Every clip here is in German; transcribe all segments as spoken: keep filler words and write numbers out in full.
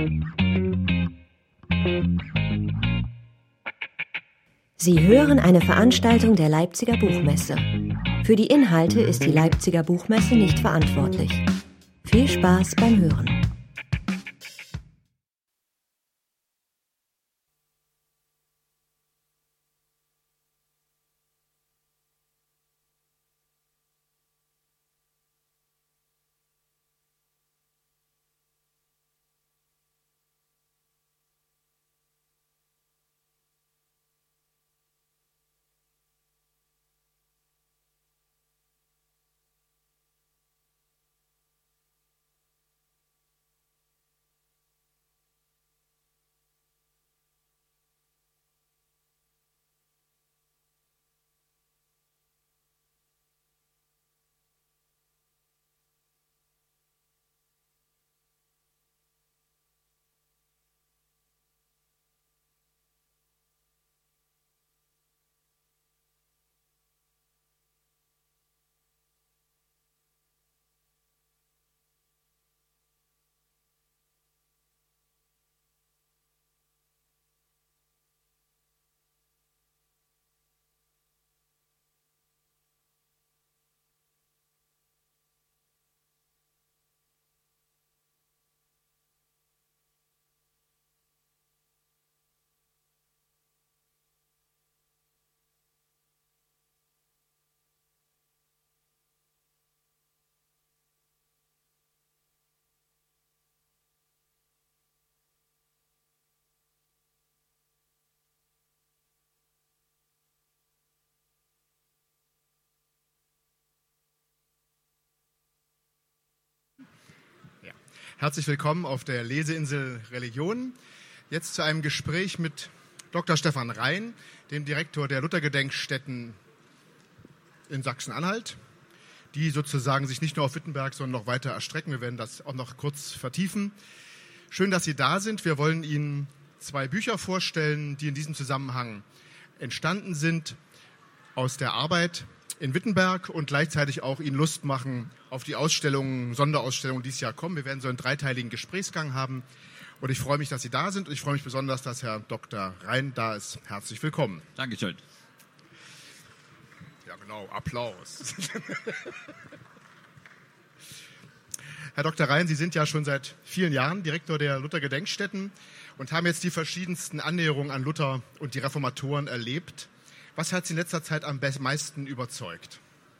Sie hören eine Veranstaltung der Leipziger Buchmesse. Für die Inhalte ist die Leipziger Buchmesse nicht verantwortlich. Viel Spaß beim Hören. Herzlich willkommen auf der Leseinsel Religion. Jetzt zu einem Gespräch mit Doktor Stefan Rhein, dem Direktor der Luthergedenkstätten in Sachsen-Anhalt, die sozusagen sich nicht nur auf Wittenberg, sondern noch weiter erstrecken. Wir werden das auch noch kurz vertiefen. Schön, dass Sie da sind. Wir wollen Ihnen zwei Bücher vorstellen, die in diesem Zusammenhang entstanden sind aus der Arbeit in Wittenberg und gleichzeitig auch Ihnen Lust machen auf die Ausstellungen, Sonderausstellungen, die dieses Jahr kommen. Wir werden so einen dreiteiligen Gesprächsgang haben und ich freue mich, dass Sie da sind und ich freue mich besonders, dass Herr Doktor Rhein da ist. Herzlich willkommen. Dankeschön. Ja genau, Applaus. Herr Doktor Rhein, Sie sind ja schon seit vielen Jahren Direktor der Luthergedenkstätten und haben jetzt die verschiedensten Annäherungen an Luther und die Reformatoren erlebt. Was hat Sie in letzter Zeit am meisten überzeugt?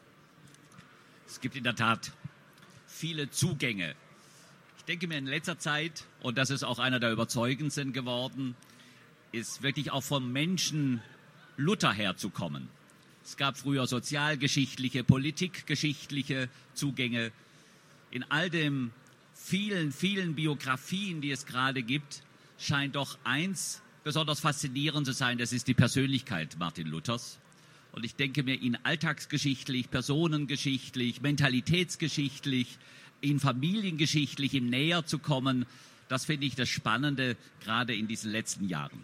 Es gibt in der Tat viele Zugänge. Ich denke mir in letzter Zeit, und das ist auch einer der überzeugendsten geworden, ist wirklich auch vom Menschen Luther herzukommen. Es gab früher sozialgeschichtliche, politikgeschichtliche Zugänge. In all den vielen, vielen Biografien, die es gerade gibt, scheint doch eins besonders faszinierend zu sein, das ist die Persönlichkeit Martin Luthers. Und ich denke mir, ihn alltagsgeschichtlich, personengeschichtlich, mentalitätsgeschichtlich, ihn familiengeschichtlich, ihm näher zu kommen, das finde ich das Spannende, gerade in diesen letzten Jahren.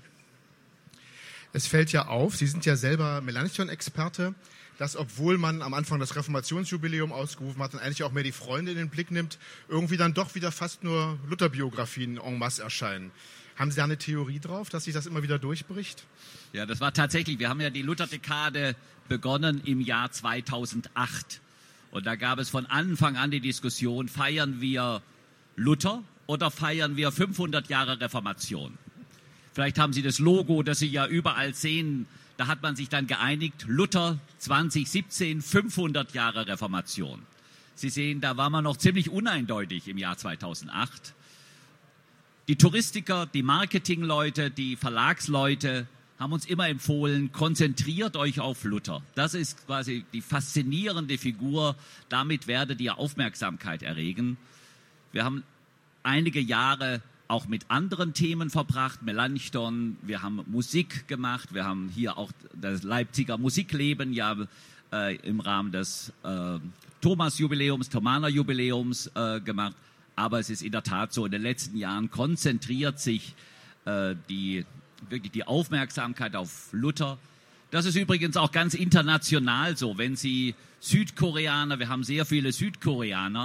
Es fällt ja auf, Sie sind ja selber Melanchthon-Experte, dass obwohl man am Anfang das Reformationsjubiläum ausgerufen hat und eigentlich auch mehr die Freunde in den Blick nimmt, irgendwie dann doch wieder fast nur Luther-Biografien en masse erscheinen. Haben Sie da eine Theorie drauf, dass sich das immer wieder durchbricht? Ja, das war tatsächlich, wir haben ja die Lutherdekade begonnen im Jahr zweitausendacht. Und da gab es von Anfang an die Diskussion, feiern wir Luther oder feiern wir fünfhundert Jahre Reformation? Vielleicht haben Sie das Logo, das Sie ja überall sehen, da hat man sich dann geeinigt, Luther zwanzig siebzehn, fünfhundert Jahre Reformation. Sie sehen, da war man noch ziemlich uneindeutig im Jahr zweitausendacht. Die Touristiker, die Marketingleute, die Verlagsleute haben uns immer empfohlen, konzentriert euch auf Luther. Das ist quasi die faszinierende Figur, damit werdet ihr Aufmerksamkeit erregen. Wir haben einige Jahre auch mit anderen Themen verbracht, Melanchthon, wir haben Musik gemacht, wir haben hier auch das Leipziger Musikleben ja äh, im Rahmen des äh, Thomas-Jubiläums, Thomaner-Jubiläums äh, gemacht. Aber es ist in der Tat so, in den letzten Jahren konzentriert sich äh, die, wirklich die Aufmerksamkeit auf Luther. Das ist übrigens auch ganz international so. Wenn Sie Südkoreaner, wir haben sehr viele Südkoreaner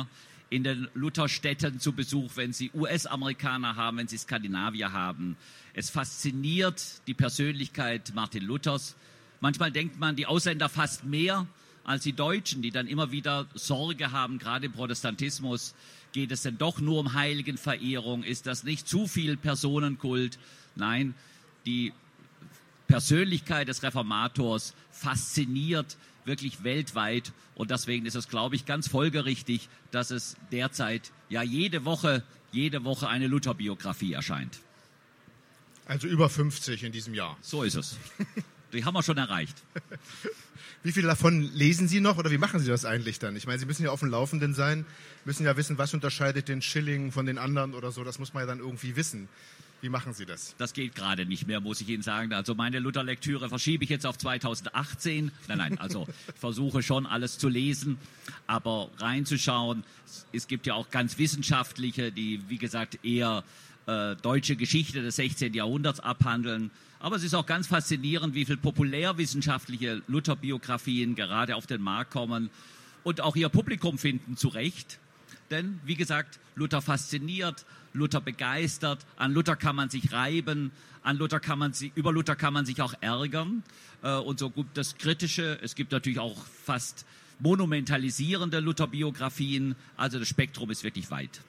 in den Lutherstädten zu Besuch, wenn Sie U S-Amerikaner haben, wenn Sie Skandinavier haben. Es fasziniert die Persönlichkeit Martin Luthers. Manchmal denkt man, die Ausländer fast mehr als die Deutschen, die dann immer wieder Sorge haben, gerade im Protestantismus. Geht es denn doch nur um Heiligenverehrung? Ist das nicht zu viel Personenkult? Nein, die Persönlichkeit des Reformators fasziniert wirklich weltweit. Und deswegen ist es, glaube ich, ganz folgerichtig, dass es derzeit ja jede Woche, jede Woche eine Luther-Biografie erscheint. Also über fünfzig in diesem Jahr. So ist es. Die haben wir schon erreicht. Wie viele davon lesen Sie noch oder wie machen Sie das eigentlich dann? Ich meine, Sie müssen ja auf dem Laufenden sein, müssen ja wissen, was unterscheidet den Schilling von den anderen oder so. Das muss man ja dann irgendwie wissen. Wie machen Sie das? Das geht gerade nicht mehr, muss ich Ihnen sagen. Also meine Luther-Lektüre verschiebe ich jetzt auf zweitausendachtzehn. Nein, nein, also ich versuche schon alles zu lesen, aber reinzuschauen. Es gibt ja auch ganz wissenschaftliche, die, wie gesagt, eher äh, deutsche Geschichte des sechzehnten Jahrhunderts abhandeln. Aber es ist auch ganz faszinierend, wie viele populärwissenschaftliche Luther-Biografien gerade auf den Markt kommen und auch ihr Publikum finden, zu Recht. Denn, wie gesagt, Luther fasziniert, Luther begeistert, an Luther kann man sich reiben, an Luther kann man sich, über Luther kann man sich auch ärgern. Äh, und so gibt es kritische, es gibt natürlich auch fast monumentalisierende Luther-Biografien. Also das Spektrum ist wirklich weit.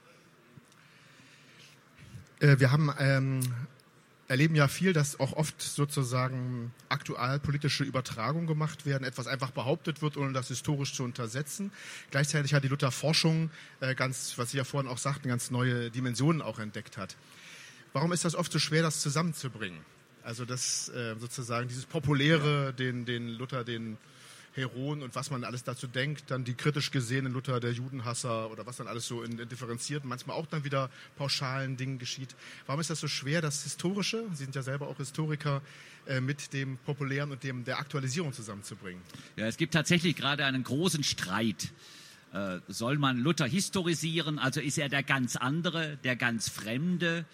Äh, wir haben... Ähm erleben ja viel, dass auch oft sozusagen aktualpolitische Übertragungen gemacht werden, etwas einfach behauptet wird, ohne das historisch zu untersetzen. Gleichzeitig hat die Luther-Forschung äh, ganz, was Sie ja vorhin auch sagten, ganz neue Dimensionen auch entdeckt hat. Warum ist das oft so schwer, das zusammenzubringen? Also das äh, sozusagen dieses Populäre, den, den Luther, den Heroen und was man alles dazu denkt, dann die kritisch gesehenen Luther, der Judenhasser oder was dann alles so in, in differenzierten, manchmal auch dann wieder pauschalen Dingen geschieht. Warum ist das so schwer, das Historische, Sie sind ja selber auch Historiker, äh, mit dem Populären und dem der Aktualisierung zusammenzubringen? Ja, es gibt tatsächlich gerade einen großen Streit. Äh, soll man Luther historisieren, also ist er der ganz andere, der ganz Fremde,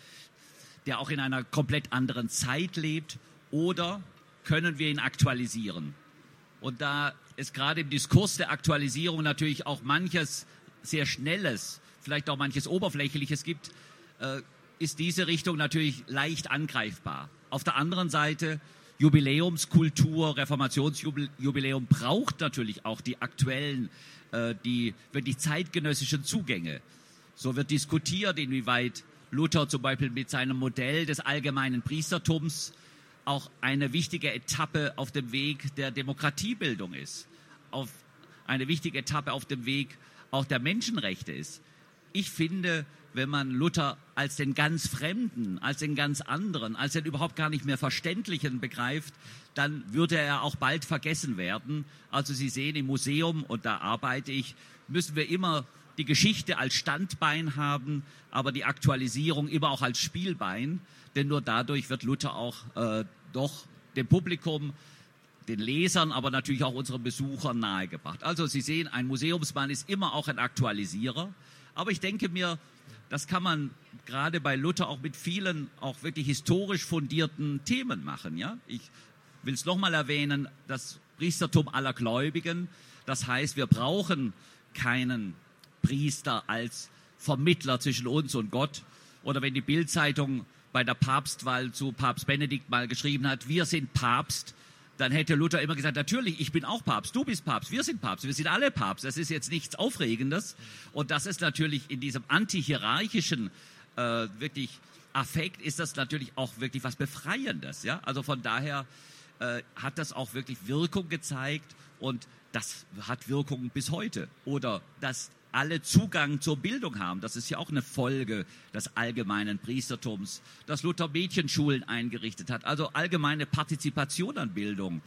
der auch in einer komplett anderen Zeit lebt, oder können wir ihn aktualisieren? Und da es gerade im Diskurs der Aktualisierung natürlich auch manches sehr Schnelles, vielleicht auch manches Oberflächliches gibt, äh, ist diese Richtung natürlich leicht angreifbar. Auf der anderen Seite, Jubiläumskultur, Reformationsjubiläum braucht natürlich auch die aktuellen, äh, die wirklich zeitgenössischen Zugänge. So wird diskutiert, inwieweit Luther zum Beispiel mit seinem Modell des allgemeinen Priestertums auch eine wichtige Etappe auf dem Weg der Demokratiebildung ist, auf eine wichtige Etappe auf dem Weg auch der Menschenrechte ist. Ich finde, wenn man Luther als den ganz Fremden, als den ganz anderen, als den überhaupt gar nicht mehr Verständlichen begreift, dann würde er auch bald vergessen werden. Also Sie sehen, im Museum, und da arbeite ich, müssen wir immer die Geschichte als Standbein haben, aber die Aktualisierung immer auch als Spielbein. Denn nur dadurch wird Luther auch äh, doch dem Publikum, den Lesern, aber natürlich auch unseren Besuchern nahegebracht. Also Sie sehen, ein Museumsmann ist immer auch ein Aktualisierer. Aber ich denke mir, das kann man gerade bei Luther auch mit vielen, auch wirklich historisch fundierten Themen machen. Ja? Ich will es nochmal erwähnen, das Priestertum aller Gläubigen. Das heißt, wir brauchen keinen Priester als Vermittler zwischen uns und Gott. Oder wenn die Bild-Zeitung bei der Papstwahl zu Papst Benedikt mal geschrieben hat, wir sind Papst, dann hätte Luther immer gesagt, natürlich, ich bin auch Papst, du bist Papst, wir sind Papst, wir sind alle Papst. Das ist jetzt nichts Aufregendes. Und das ist natürlich in diesem antihierarchischen äh, wirklich Affekt, ist das natürlich auch wirklich was Befreiendes. Ja? Also von daher äh, hat das auch wirklich Wirkung gezeigt und das hat Wirkung bis heute. Oder das alle Zugang zur Bildung haben. Das ist ja auch eine Folge des allgemeinen Priestertums, dass Luther Mädchenschulen eingerichtet hat, also allgemeine Partizipation an Bildung.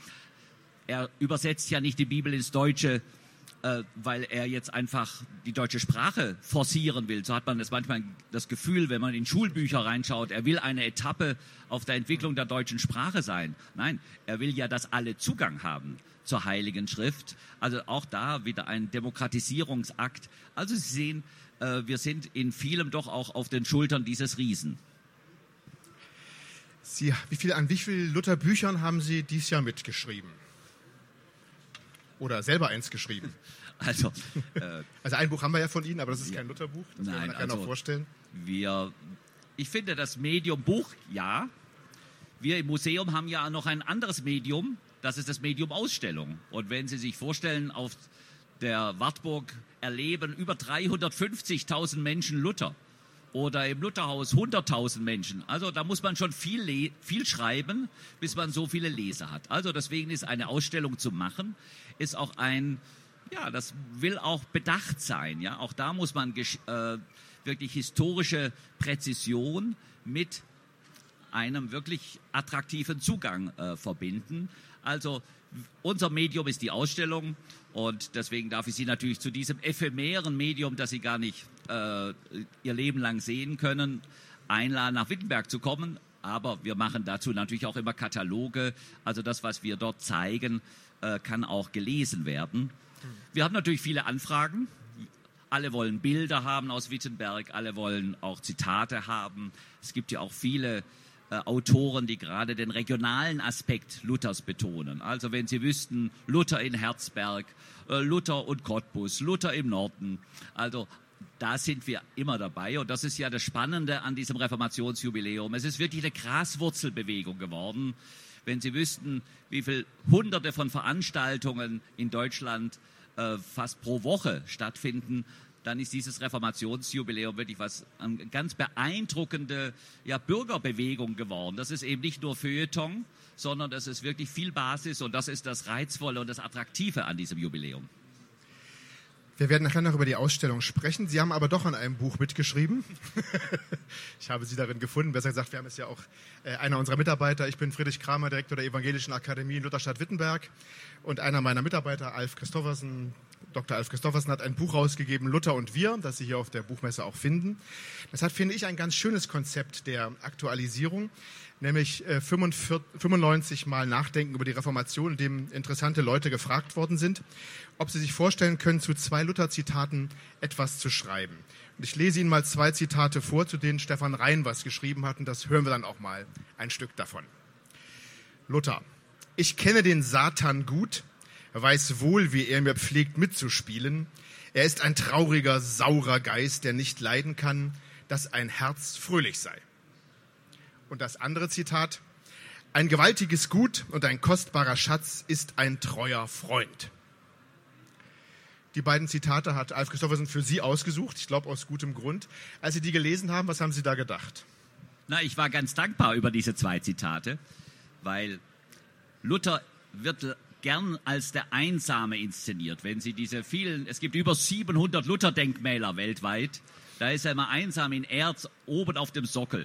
Er übersetzt ja nicht die Bibel ins Deutsche, äh, weil er jetzt einfach die deutsche Sprache forcieren will. So hat man das manchmal das Gefühl, wenn man in Schulbücher reinschaut, er will eine Etappe auf der Entwicklung der deutschen Sprache sein. Nein, er will ja, dass alle Zugang haben zur Heiligen Schrift. Also auch da wieder ein Demokratisierungsakt. Also Sie sehen, äh, wir sind in vielem doch auch auf den Schultern dieses Riesen. Sie, wie viel, an wie vielen Luther-Büchern haben Sie dieses Jahr mitgeschrieben? Oder selber eins geschrieben? Also, äh, also ein Buch haben wir ja von Ihnen, aber das ist kein Lutherbuch. Das nein, werden wir nachher also noch vorstellen. Wir, ich finde das Medium Buch, ja. Wir im Museum haben ja noch ein anderes Medium, das ist das Medium Ausstellung. Und wenn Sie sich vorstellen, auf der Wartburg erleben über dreihundertfünfzigtausend Menschen Luther oder im Lutherhaus hunderttausend Menschen. Also da muss man schon viel, viel schreiben, bis man so viele Leser hat. Also deswegen ist eine Ausstellung zu machen, ist auch ein, ja, das will auch bedacht sein. Ja, auch da muss man äh, wirklich historische Präzision mit einem wirklich attraktiven Zugang äh, verbinden. Also unser Medium ist die Ausstellung und deswegen darf ich Sie natürlich zu diesem ephemeren Medium, das Sie gar nicht äh, Ihr Leben lang sehen können, einladen, nach Wittenberg zu kommen. Aber wir machen dazu natürlich auch immer Kataloge. Also das, was wir dort zeigen, äh, kann auch gelesen werden. Wir haben natürlich viele Anfragen. Alle wollen Bilder haben aus Wittenberg, alle wollen auch Zitate haben. Es gibt ja auch viele Äh, Autoren, die gerade den regionalen Aspekt Luthers betonen. Also wenn Sie wüssten, Luther in Herzberg, äh, Luther und Cottbus, Luther im Norden. Also da sind wir immer dabei. Und das ist ja das Spannende an diesem Reformationsjubiläum. Es ist wirklich eine Graswurzelbewegung geworden. Wenn Sie wüssten, wie viele Hunderte von Veranstaltungen in Deutschland äh, fast pro Woche stattfinden, dann ist dieses Reformationsjubiläum wirklich was eine ganz beeindruckende ja, Bürgerbewegung geworden. Das ist eben nicht nur Feuilleton, sondern das ist wirklich viel Basis und das ist das Reizvolle und das Attraktive an diesem Jubiläum. Wir werden nachher noch über die Ausstellung sprechen. Sie haben aber doch an einem Buch mitgeschrieben. Ich habe Sie darin gefunden. Besser gesagt, wir haben es ja auch äh, einer unserer Mitarbeiter. Ich bin Friedrich Kramer, Direktor der Evangelischen Akademie in Lutherstadt-Wittenberg. Und einer meiner Mitarbeiter, Alf Christoffersen, Doktor Alf Christoffersen, hat ein Buch rausgegeben, Luther und wir, das Sie hier auf der Buchmesse auch finden. Das hat, finde ich, ein ganz schönes Konzept der Aktualisierung, nämlich äh, fünfundneunzig Mal Nachdenken über die Reformation, in dem interessante Leute gefragt worden sind, ob sie sich vorstellen können, zu zwei Luther-Zitaten etwas zu schreiben. Und ich lese Ihnen mal zwei Zitate vor, zu denen Stefan Rein was geschrieben hat, und das hören wir dann auch mal ein Stück davon. Luther: Ich kenne den Satan gut, weiß wohl, wie er mir pflegt mitzuspielen. Er ist ein trauriger, saurer Geist, der nicht leiden kann, dass ein Herz fröhlich sei. Und das andere Zitat: Ein gewaltiges Gut und ein kostbarer Schatz ist ein treuer Freund. Die beiden Zitate hat Alf Christoffersen für Sie ausgesucht, ich glaube aus gutem Grund. Als Sie die gelesen haben, was haben Sie da gedacht? Na, ich war ganz dankbar über diese zwei Zitate, weil Luther wird gern als der Einsame inszeniert. Wenn Sie diese vielen, es gibt über siebenhundert Luther-Denkmäler weltweit, da ist er immer einsam in Erz oben auf dem Sockel.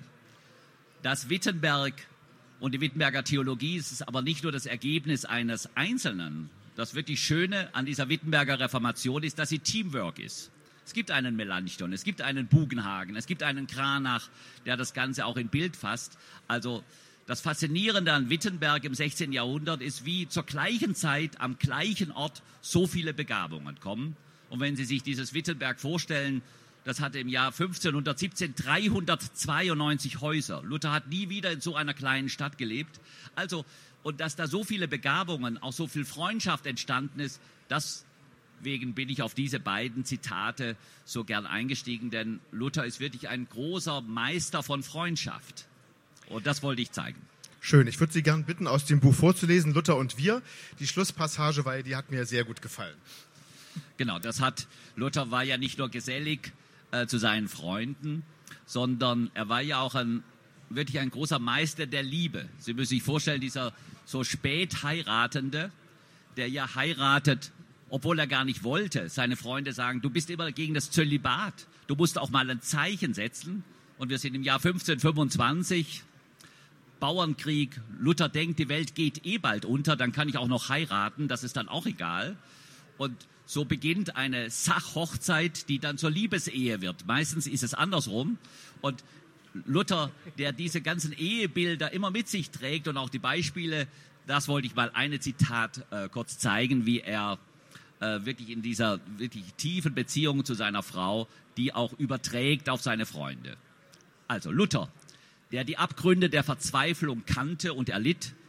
Das Wittenberg und die Wittenberger Theologie ist aber nicht nur das Ergebnis eines Einzelnen. Das wirklich Schöne an dieser Wittenberger Reformation ist, dass sie Teamwork ist. Es gibt einen Melanchthon, es gibt einen Bugenhagen, es gibt einen Cranach, der das Ganze auch in Bild fasst. Also das Faszinierende an Wittenberg im sechzehnten Jahrhundert ist, wie zur gleichen Zeit am gleichen Ort so viele Begabungen kommen. Und wenn Sie sich dieses Wittenberg vorstellen, das hatte im Jahr fünfzehnhundertsiebzehn dreihundertzweiundneunzig Häuser. Luther hat nie wieder in so einer kleinen Stadt gelebt. Also, und dass da so viele Begabungen, auch so viel Freundschaft entstanden ist, deswegen bin ich auf diese beiden Zitate so gern eingestiegen, denn Luther ist wirklich ein großer Meister von Freundschaft. Und das wollte ich zeigen. Schön. Ich würde Sie gern bitten, aus dem Buch vorzulesen, Luther und wir. Die Schlusspassage, weil die hat mir sehr gut gefallen. Genau, das hat, Luther war ja nicht nur gesellig äh, zu seinen Freunden, sondern er war ja auch ein, wirklich ein großer Meister der Liebe. Sie müssen sich vorstellen, dieser so spät Heiratende, der ja heiratet, obwohl er gar nicht wollte. Seine Freunde sagen, du bist immer gegen das Zölibat. Du musst auch mal ein Zeichen setzen. Und wir sind im Jahr fünfzehnhundertfünfundzwanzig, Bauernkrieg. Luther denkt, die Welt geht eh bald unter, dann kann ich auch noch heiraten, das ist dann auch egal. Und so beginnt eine Sachhochzeit, die dann zur Liebesehe wird. Meistens ist es andersrum. Und Luther, der diese ganzen Ehebilder immer mit sich trägt und auch die Beispiele, das wollte ich mal eine Zitat äh, kurz zeigen, wie er äh, wirklich in dieser wirklich tiefen Beziehung zu seiner Frau, die auch überträgt auf seine Freunde. Also Luther, der die Abgründe der Verzweiflung kannte und erlitt,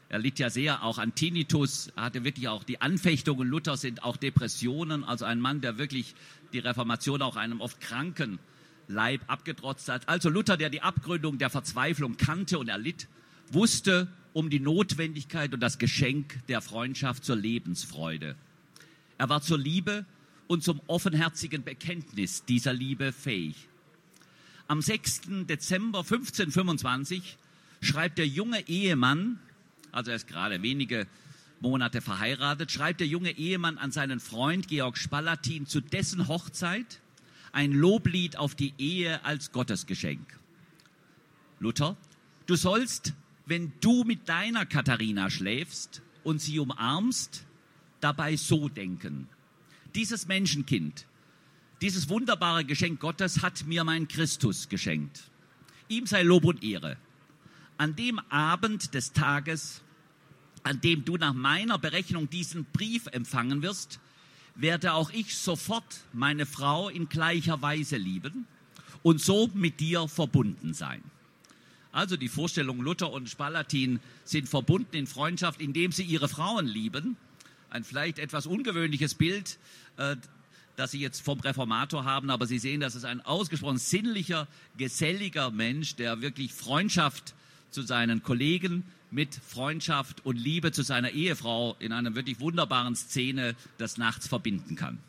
Er litt ja sehr auch an Tinnitus, er hatte wirklich auch die Anfechtungen Luthers, sind auch Depressionen. Also ein Mann, der wirklich die Reformation auch einem oft kranken Leib abgetrotzt hat. Also Luther, der die Abgründung der Verzweiflung kannte und erlitt, wusste um die Notwendigkeit und das Geschenk der Freundschaft zur Lebensfreude. Er war zur Liebe und zum offenherzigen Bekenntnis dieser Liebe fähig. Am sechsten Dezember fünfzehnhundertfünfundzwanzig schreibt der junge Ehemann, also er ist gerade wenige Monate verheiratet, schreibt der junge Ehemann an seinen Freund Georg Spalatin zu dessen Hochzeit ein Loblied auf die Ehe als Gottesgeschenk. Luther, du sollst, wenn du mit deiner Katharina schläfst und sie umarmst, dabei so denken. Dieses Menschenkind, dieses wunderbare Geschenk Gottes hat mir mein Christus geschenkt. Ihm sei Lob und Ehre. An dem Abend des Tages, an dem du nach meiner Berechnung diesen Brief empfangen wirst, werde auch ich sofort meine Frau in gleicher Weise lieben und so mit dir verbunden sein. Also die Vorstellung, Luther und Spalatin sind verbunden in Freundschaft, indem sie ihre Frauen lieben. Ein vielleicht etwas ungewöhnliches Bild, äh, das Sie jetzt vom Reformator haben, aber Sie sehen, das ist ein ausgesprochen sinnlicher, geselliger Mensch, der wirklich Freundschaft zu seinen Kollegen mit Freundschaft und Liebe zu seiner Ehefrau in einer wirklich wunderbaren Szene des Nachts verbinden kann.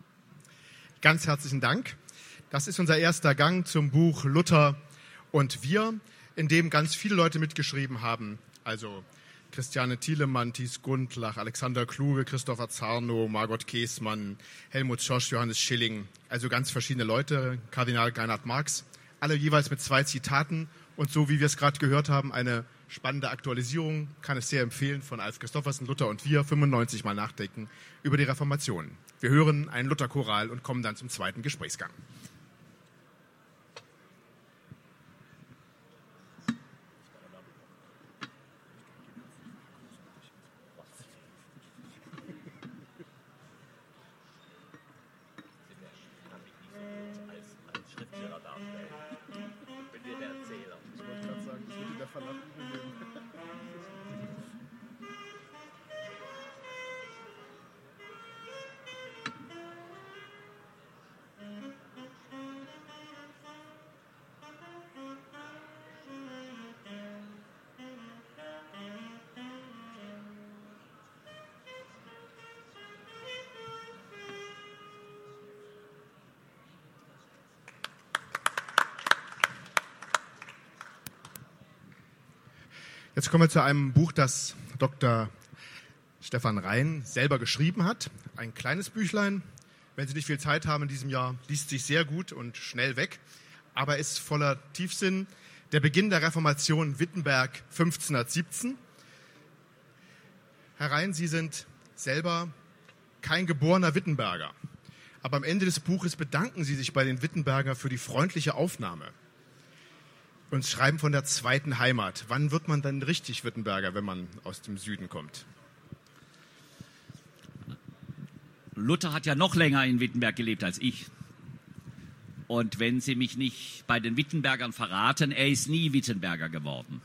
Ganz herzlichen Dank. Das ist unser erster Gang zum Buch Luther und wir, in dem ganz viele Leute mitgeschrieben haben, also Christiane Thielemann, Thies Gundlach, Alexander Kluge, Christopher Zarnow, Margot Käßmann, Helmut Schosch, Johannes Schilling, also ganz verschiedene Leute, Kardinal Reinhard Marx, alle jeweils mit zwei Zitaten und so wie wir es gerade gehört haben, eine spannende Aktualisierung, kann es sehr empfehlen, von Alf Christoffersen, Luther und wir, fünfundneunzig Mal nachdenken über die Reformation. Wir hören einen Lutherchoral und kommen dann zum zweiten Gesprächsgang. Jetzt kommen wir zu einem Buch, das Doktor Stefan Rein selber geschrieben hat. Ein kleines Büchlein. Wenn Sie nicht viel Zeit haben in diesem Jahr, liest sich sehr gut und schnell weg, aber ist voller Tiefsinn. Der Beginn der Reformation Wittenberg fünfzehnhundertsiebzehn. Herr Rein, Sie sind selber kein geborener Wittenberger. Aber am Ende des Buches bedanken Sie sich bei den Wittenberger für die freundliche Aufnahme und schreiben von der zweiten Heimat. Wann wird man dann richtig Wittenberger, wenn man aus dem Süden kommt? Luther hat ja noch länger in Wittenberg gelebt als ich. Und wenn Sie mich nicht bei den Wittenbergern verraten, er ist nie Wittenberger geworden.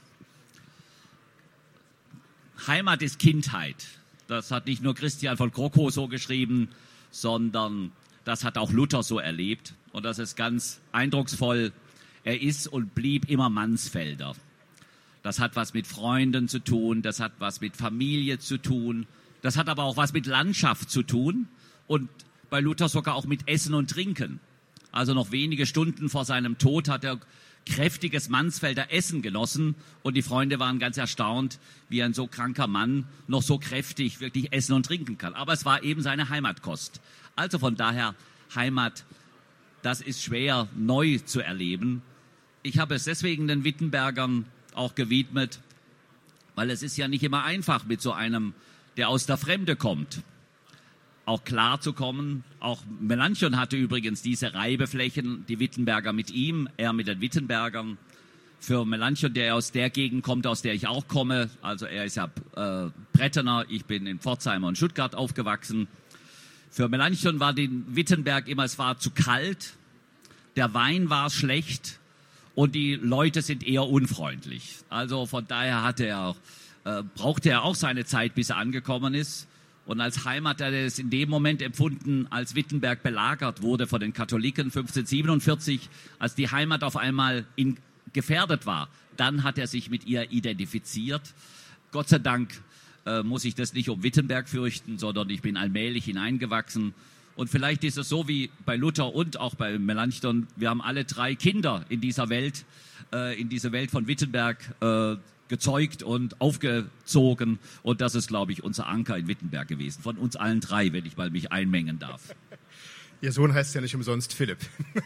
Heimat ist Kindheit. Das hat nicht nur Christian von Krockow so geschrieben, sondern das hat auch Luther so erlebt. Und das ist ganz eindrucksvoll. Er ist und blieb immer Mansfelder. Das hat was mit Freunden zu tun, das hat was mit Familie zu tun, das hat aber auch was mit Landschaft zu tun und bei Luther sogar auch mit Essen und Trinken. Also noch wenige Stunden vor seinem Tod hat er kräftiges Mansfelder Essen genossen und die Freunde waren ganz erstaunt, wie ein so kranker Mann noch so kräftig wirklich essen und trinken kann. Aber es war eben seine Heimatkost. Also von daher Heimat, das ist schwer neu zu erleben. Ich habe es deswegen den Wittenbergern auch gewidmet, weil es ist ja nicht immer einfach mit so einem, der aus der Fremde kommt, auch klar zu kommen. Auch Melanchthon hatte übrigens diese Reibeflächen, die Wittenberger mit ihm, er mit den Wittenbergern. Für Melanchthon, der aus der Gegend kommt, aus der ich auch komme, also er ist ja äh, Brettener, ich bin in Pforzheim und Stuttgart aufgewachsen. Für Melanchthon war den Wittenberg immer, es war zu kalt, der Wein war schlecht, und die Leute sind eher unfreundlich. Also von daher hatte er auch äh, brauchte er auch seine Zeit, bis er angekommen ist. Und als Heimat hat er es in dem Moment empfunden, als Wittenberg belagert wurde von den Katholiken fünfzehnhundertsiebenundvierzig, als die Heimat auf einmal in, gefährdet war. Dann hat er sich mit ihr identifiziert. Gott sei Dank äh, muss ich das nicht um Wittenberg fürchten, sondern ich bin allmählich hineingewachsen. Und vielleicht ist es so wie bei Luther und auch bei Melanchthon, wir haben alle drei Kinder in dieser Welt, äh, in diese Welt von Wittenberg äh, gezeugt und aufgezogen. Und das ist, glaube ich, unser Anker in Wittenberg gewesen. Von uns allen drei, wenn ich mal mich einmengen darf. Ihr Sohn heißt ja nicht umsonst Philipp.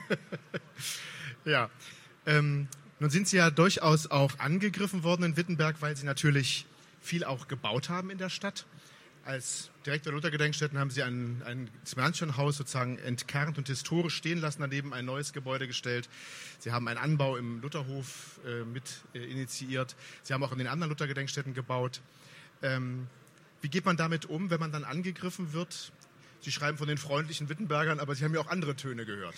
Ja, ähm, nun sind Sie ja durchaus auch angegriffen worden in Wittenberg, weil Sie natürlich viel auch gebaut haben in der Stadt. Als Direktor der Luthergedenkstätten haben Sie ein, ein Melanchthon-Haus sozusagen entkernt und historisch stehen lassen, daneben ein neues Gebäude gestellt. Sie haben einen Anbau im Lutherhof äh, mit äh, initiiert. Sie haben auch in den anderen Luthergedenkstätten gebaut. Ähm, wie geht man damit um, wenn man dann angegriffen wird? Sie schreiben von den freundlichen Wittenbergern, aber Sie haben ja auch andere Töne gehört.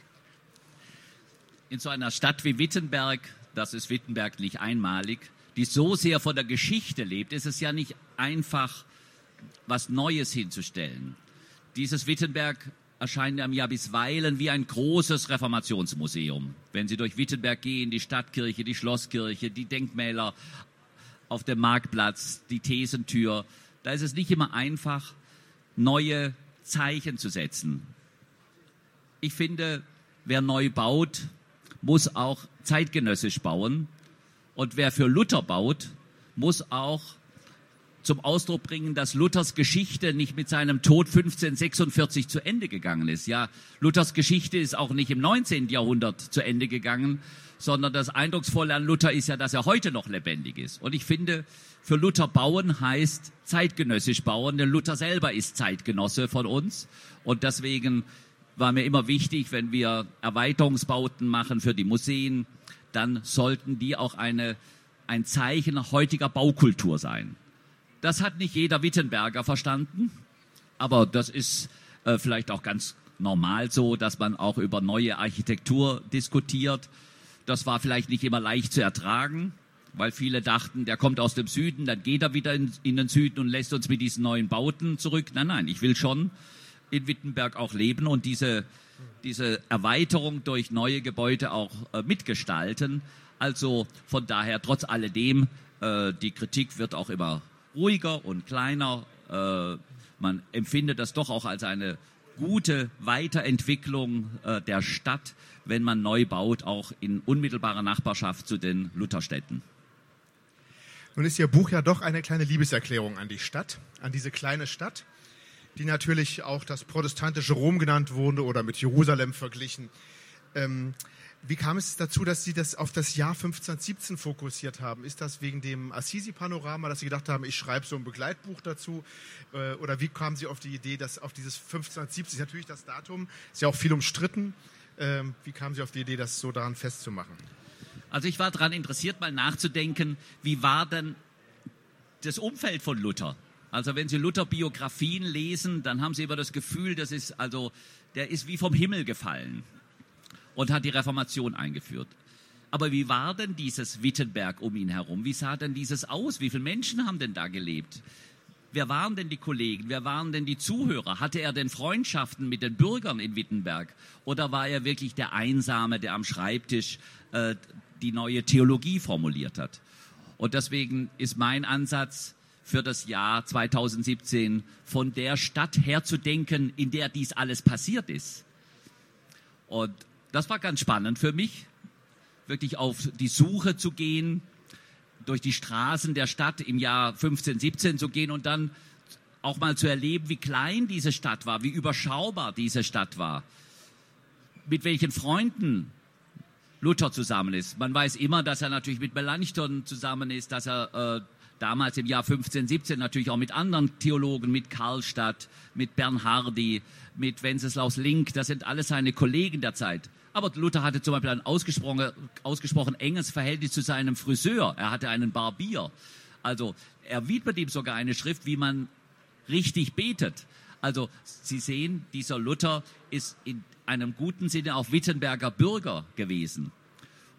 In so einer Stadt wie Wittenberg, das ist Wittenberg nicht einmalig, die so sehr von der Geschichte lebt, ist es ja nicht einfach, was Neues hinzustellen. Dieses Wittenberg erscheint einem ja bisweilen wie ein großes Reformationsmuseum. Wenn Sie durch Wittenberg gehen, die Stadtkirche, die Schlosskirche, die Denkmäler auf dem Marktplatz, die Thesentür, da ist es nicht immer einfach, neue Zeichen zu setzen. Ich finde, wer neu baut, muss auch zeitgenössisch bauen. Und wer für Luther baut, muss auch zum Ausdruck bringen, dass Luthers Geschichte nicht mit seinem Tod fünfzehnhundertsechsundvierzig zu Ende gegangen ist. Ja, Luthers Geschichte ist auch nicht im neunzehnten Jahrhundert zu Ende gegangen, sondern das Eindrucksvolle an Luther ist ja, dass er heute noch lebendig ist. Und ich finde, für Luther bauen heißt zeitgenössisch bauen, denn Luther selber ist Zeitgenosse von uns. Und deswegen war mir immer wichtig, wenn wir Erweiterungsbauten machen für die Museen, dann sollten die auch eine, ein Zeichen heutiger Baukultur sein. Das hat nicht jeder Wittenberger verstanden, aber das ist äh, vielleicht auch ganz normal so, dass man auch über neue Architektur diskutiert. Das war vielleicht nicht immer leicht zu ertragen, weil viele dachten, der kommt aus dem Süden, dann geht er wieder in, in den Süden und lässt uns mit diesen neuen Bauten zurück. Nein, nein, ich will schon in Wittenberg auch leben und diese, diese Erweiterung durch neue Gebäude auch äh, mitgestalten. Also von daher, trotz alledem, äh, die Kritik wird auch immer ruhiger und kleiner. Äh, man empfindet das doch auch als eine gute Weiterentwicklung äh, der Stadt, wenn man neu baut, auch in unmittelbarer Nachbarschaft zu den Lutherstädten. Nun ist Ihr Buch ja doch eine kleine Liebeserklärung an die Stadt, an diese kleine Stadt, die natürlich auch das protestantische Rom genannt wurde oder mit Jerusalem verglichen. Ähm, Wie kam es dazu, dass Sie das auf das Jahr fünfzehnhundertsiebzehn fokussiert haben? Ist das wegen dem Assisi-Panorama, dass Sie gedacht haben, ich schreibe so ein Begleitbuch dazu? Oder wie kamen Sie auf die Idee, dass auf dieses fünfzehnhundertsiebzig, natürlich das Datum, ist ja auch viel umstritten. Wie kamen Sie auf die Idee, das so daran festzumachen? Also ich war daran interessiert, mal nachzudenken, wie war denn das Umfeld von Luther? Also wenn Sie Luther-Biografien lesen, dann haben Sie immer das Gefühl, das ist also, der ist wie vom Himmel gefallen und hat die Reformation eingeführt. Aber wie war denn dieses Wittenberg um ihn herum? Wie sah denn dieses aus? Wie viele Menschen haben denn da gelebt? Wer waren denn die Kollegen? Wer waren denn die Zuhörer? Hatte er denn Freundschaften mit den Bürgern in Wittenberg? Oder war er wirklich der Einsame, der am Schreibtisch äh, die neue Theologie formuliert hat? Und deswegen ist mein Ansatz für das Jahr zweitausendsiebzehn, von der Stadt herzudenken, in der dies alles passiert ist. Und das war ganz spannend für mich, wirklich auf die Suche zu gehen, durch die Straßen der Stadt im Jahr fünfzehnhundertsiebzehn zu gehen und dann auch mal zu erleben, wie klein diese Stadt war, wie überschaubar diese Stadt war, mit welchen Freunden Luther zusammen ist. Man weiß immer, dass er natürlich mit Melanchthon zusammen ist, dass er äh, damals im Jahr fünfzehnhundertsiebzehn natürlich auch mit anderen Theologen, mit Karlstadt, mit Bernhardi, mit Wenceslaus Link, das sind alles seine Kollegen der Zeit. Aber Luther hatte zum Beispiel ein ausgesprochen, ausgesprochen enges Verhältnis zu seinem Friseur. Er hatte einen Barbier. Also er widmet ihm sogar eine Schrift, wie man richtig betet. Also Sie sehen, dieser Luther ist in einem guten Sinne auch Wittenberger Bürger gewesen.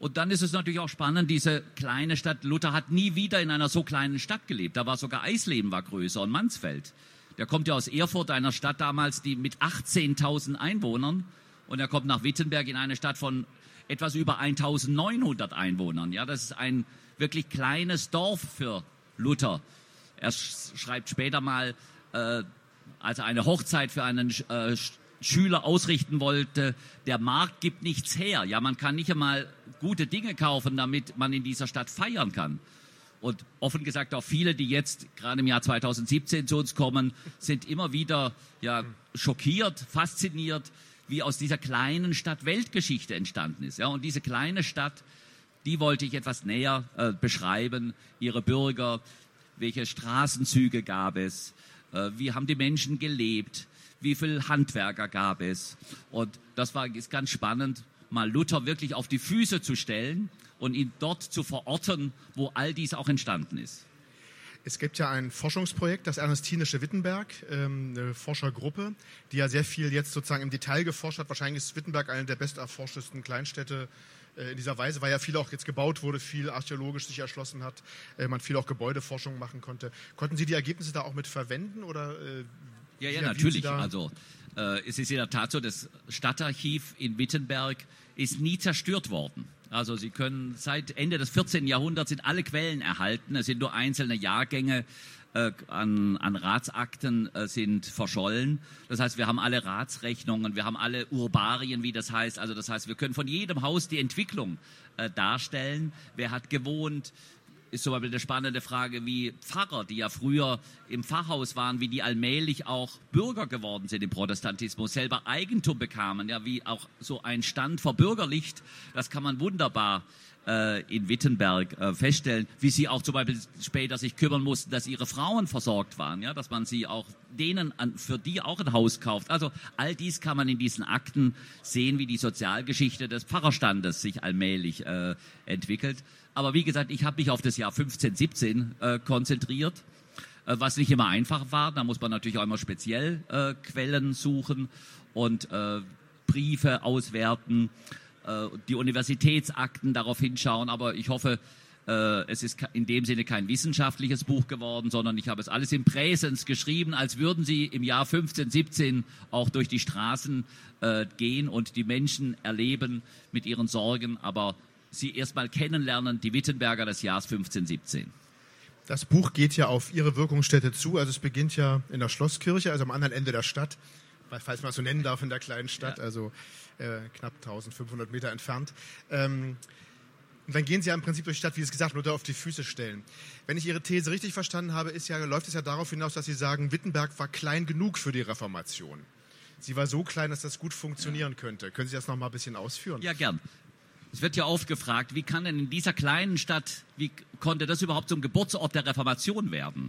Und dann ist es natürlich auch spannend, diese kleine Stadt, Luther hat nie wieder in einer so kleinen Stadt gelebt. Da war sogar Eisleben war größer und Mansfeld. Der kommt ja aus Erfurt, einer Stadt damals, die mit achtzehntausend Einwohnern. Und er kommt nach Wittenberg in eine Stadt von etwas über eintausendneunhundert Einwohnern. Ja, das ist ein wirklich kleines Dorf für Luther. Er schreibt später mal, äh, als er eine Hochzeit für einen äh, Schüler ausrichten wollte, der Markt gibt nichts her. Ja, man kann nicht einmal gute Dinge kaufen, damit man in dieser Stadt feiern kann. Und offen gesagt auch viele, die jetzt gerade im Jahr zweitausendsiebzehn zu uns kommen, sind immer wieder ja, schockiert, fasziniert, wie aus dieser kleinen Stadt Weltgeschichte entstanden ist. Ja, und diese kleine Stadt, die wollte ich etwas näher äh, beschreiben. Ihre Bürger, welche Straßenzüge gab es, äh, wie haben die Menschen gelebt, wie viele Handwerker gab es. Und das war ist ganz spannend, mal Luther wirklich auf die Füße zu stellen und ihn dort zu verorten, wo all dies auch entstanden ist. Es gibt ja ein Forschungsprojekt, das Ernestinusche Wittenberg, ähm, eine Forschergruppe, die ja sehr viel jetzt sozusagen im Detail geforscht hat. Wahrscheinlich ist Wittenberg eine der besterforschtesten Kleinstädte äh, in dieser Weise, weil ja viel auch jetzt gebaut wurde, viel archäologisch sich erschlossen hat, äh, man viel auch Gebäudeforschung machen konnte. Konnten Sie die Ergebnisse da auch mit verwenden oder? Äh, ja, ja, natürlich. Also äh, es ist in der Tat so, das Stadtarchiv in Wittenberg ist nie zerstört worden. Also Sie können seit Ende des vierzehnten Jahrhunderts sind alle Quellen erhalten. Es sind nur einzelne Jahrgänge äh, an, an Ratsakten äh, sind verschollen. Das heißt, wir haben alle Ratsrechnungen, wir haben alle Urbarien, wie das heißt. Also das heißt, wir können von jedem Haus die Entwicklung äh, darstellen. Wer hat gewohnt? Ist zum Beispiel eine spannende Frage, wie Pfarrer, die ja früher im Pfarrhaus waren, wie die allmählich auch Bürger geworden sind im Protestantismus, selber Eigentum bekamen, ja, wie auch so ein Stand verbürgerlicht, das kann man wunderbar äh, in Wittenberg äh, feststellen, wie sie auch zum Beispiel später sich kümmern mussten, dass ihre Frauen versorgt waren, ja, dass man sie auch denen, an, für die auch ein Haus kauft. Also all dies kann man in diesen Akten sehen, wie die Sozialgeschichte des Pfarrerstandes sich allmählich äh, entwickelt. Aber wie gesagt, ich habe mich auf das Jahr fünfzehn, siebzehn äh, konzentriert, äh, was nicht immer einfach war. Da muss man natürlich auch immer speziell äh, Quellen suchen und äh, Briefe auswerten, äh, die Universitätsakten darauf hinschauen. Aber ich hoffe, äh, es ist in dem Sinne kein wissenschaftliches Buch geworden, sondern ich habe es alles im Präsens geschrieben, als würden Sie im Jahr fünfzehn, siebzehn auch durch die Straßen äh, gehen und die Menschen erleben mit ihren Sorgen, aber Sie erstmal kennenlernen, die Wittenberger des Jahres fünfzehn, siebzehn. Das Buch geht ja auf Ihre Wirkungsstätte zu. Also es beginnt ja in der Schlosskirche, also am anderen Ende der Stadt, falls man es so nennen darf, in der kleinen Stadt, ja. also äh, knapp eintausendfünfhundert Meter entfernt. Ähm, und dann gehen Sie ja im Prinzip durch die Stadt, wie es gesagt, nur da auf die Füße stellen. Wenn ich Ihre These richtig verstanden habe, ist ja, läuft es ja darauf hinaus, dass Sie sagen, Wittenberg war klein genug für die Reformation. Sie war so klein, dass das gut funktionieren ja. könnte. Können Sie das noch mal ein bisschen ausführen? Ja, gern. Es wird ja oft gefragt, wie kann denn in dieser kleinen Stadt, wie konnte das überhaupt zum Geburtsort der Reformation werden?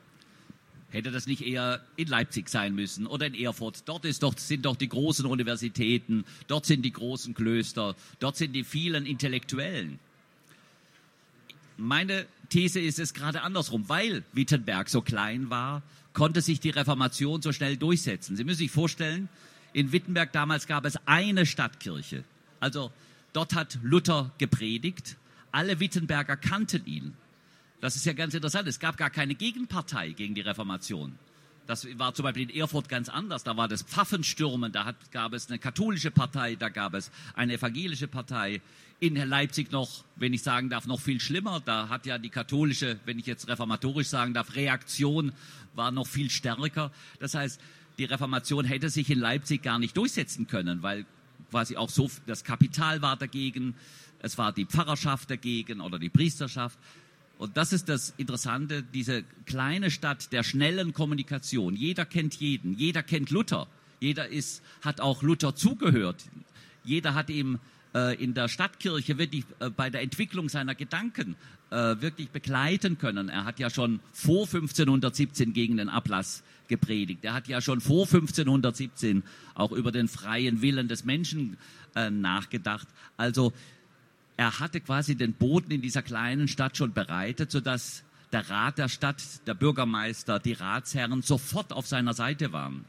Hätte das nicht eher in Leipzig sein müssen oder in Erfurt? Dort ist doch, sind doch die großen Universitäten, dort sind die großen Klöster, dort sind die vielen Intellektuellen. Meine These ist es gerade andersrum, weil Wittenberg so klein war, konnte sich die Reformation so schnell durchsetzen. Sie müssen sich vorstellen, in Wittenberg damals gab es eine Stadtkirche, also dort hat Luther gepredigt. Alle Wittenberger kannten ihn. Das ist ja ganz interessant. Es gab gar keine Gegenpartei gegen die Reformation. Das war zum Beispiel in Erfurt ganz anders. Da war das Pfaffenstürmen, da hat, gab es eine katholische Partei, da gab es eine evangelische Partei. In Leipzig noch, wenn ich sagen darf, noch viel schlimmer. Da hat ja die katholische, wenn ich jetzt reformatorisch sagen darf, Reaktion war noch viel stärker. Das heißt, die Reformation hätte sich in Leipzig gar nicht durchsetzen können, weil quasi auch so, das Kapital war dagegen, es war die Pfarrerschaft dagegen oder die Priesterschaft. Und das ist das Interessante, diese kleine Stadt der schnellen Kommunikation. Jeder kennt jeden, jeder kennt Luther, jeder ist, hat auch Luther zugehört. Jeder hat ihm äh, in der Stadtkirche wirklich äh, bei der Entwicklung seiner Gedanken äh, wirklich begleiten können. Er hat ja schon vor fünfzehnhundertsiebzehn gegen den Ablass gepredigt. Er hat ja schon vor fünfzehnhundertsiebzehn auch über den freien Willen des Menschen äh, nachgedacht. Also er hatte quasi den Boden in dieser kleinen Stadt schon bereitet, sodass der Rat der Stadt, der Bürgermeister, die Ratsherren sofort auf seiner Seite waren.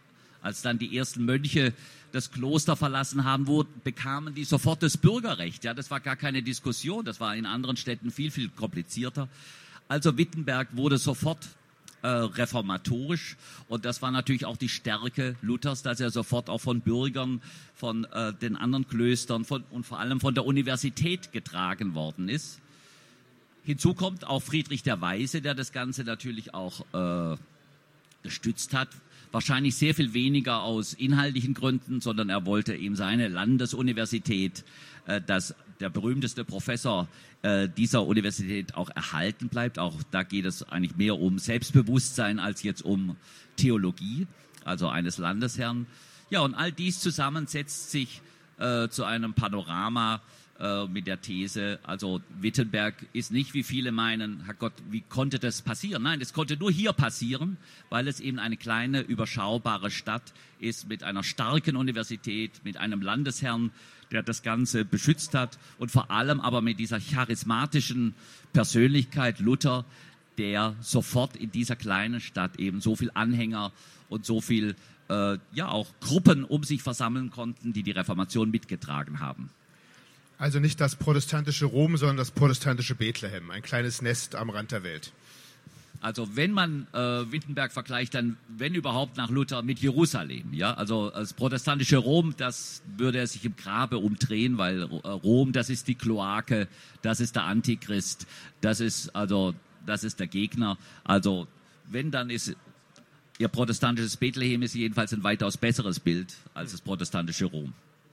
Als dann die ersten Mönche das Kloster verlassen haben, wurden, bekamen die sofort das Bürgerrecht. Ja, das war gar keine Diskussion, das war in anderen Städten viel, viel komplizierter. Also Wittenberg wurde sofort äh, reformatorisch und das war natürlich auch die Stärke Luthers, dass er sofort auch von Bürgern, von äh, den anderen Klöstern von, und vor allem von der Universität getragen worden ist. Hinzu kommt auch Friedrich der Weise, der das Ganze natürlich auch äh, gestützt hat. Wahrscheinlich sehr viel weniger aus inhaltlichen Gründen, sondern er wollte eben seine Landesuniversität, äh, dass der berühmteste Professor äh, dieser Universität auch erhalten bleibt. Auch da geht es eigentlich mehr um Selbstbewusstsein als jetzt um Theologie, also eines Landesherrn. Ja, und all dies zusammen setzt sich äh, zu einem Panorama äh, mit der These, also Wittenberg ist nicht, wie viele meinen, Herrgott, wie konnte das passieren? Nein, das konnte nur hier passieren, weil es eben eine kleine, überschaubare Stadt ist mit einer starken Universität, mit einem Landesherrn, der das Ganze beschützt hat und vor allem aber mit dieser charismatischen Persönlichkeit Luther, der sofort in dieser kleinen Stadt eben so viel Anhänger und so viel, äh, ja auch Gruppen um sich versammeln konnten, die die Reformation mitgetragen haben. Also nicht das protestantische Rom, sondern das protestantische Bethlehem, ein kleines Nest am Rand der Welt. Also wenn man äh, Wittenberg vergleicht, dann wenn überhaupt nach Luther mit Jerusalem. Ja, also das protestantische Rom, das würde er sich im Grabe umdrehen, weil äh, Rom, das ist die Kloake, das ist der Antichrist, das ist also das ist der Gegner. Also wenn, dann ist ihr protestantisches Bethlehem ist jedenfalls ein weitaus besseres Bild als das protestantische Rom.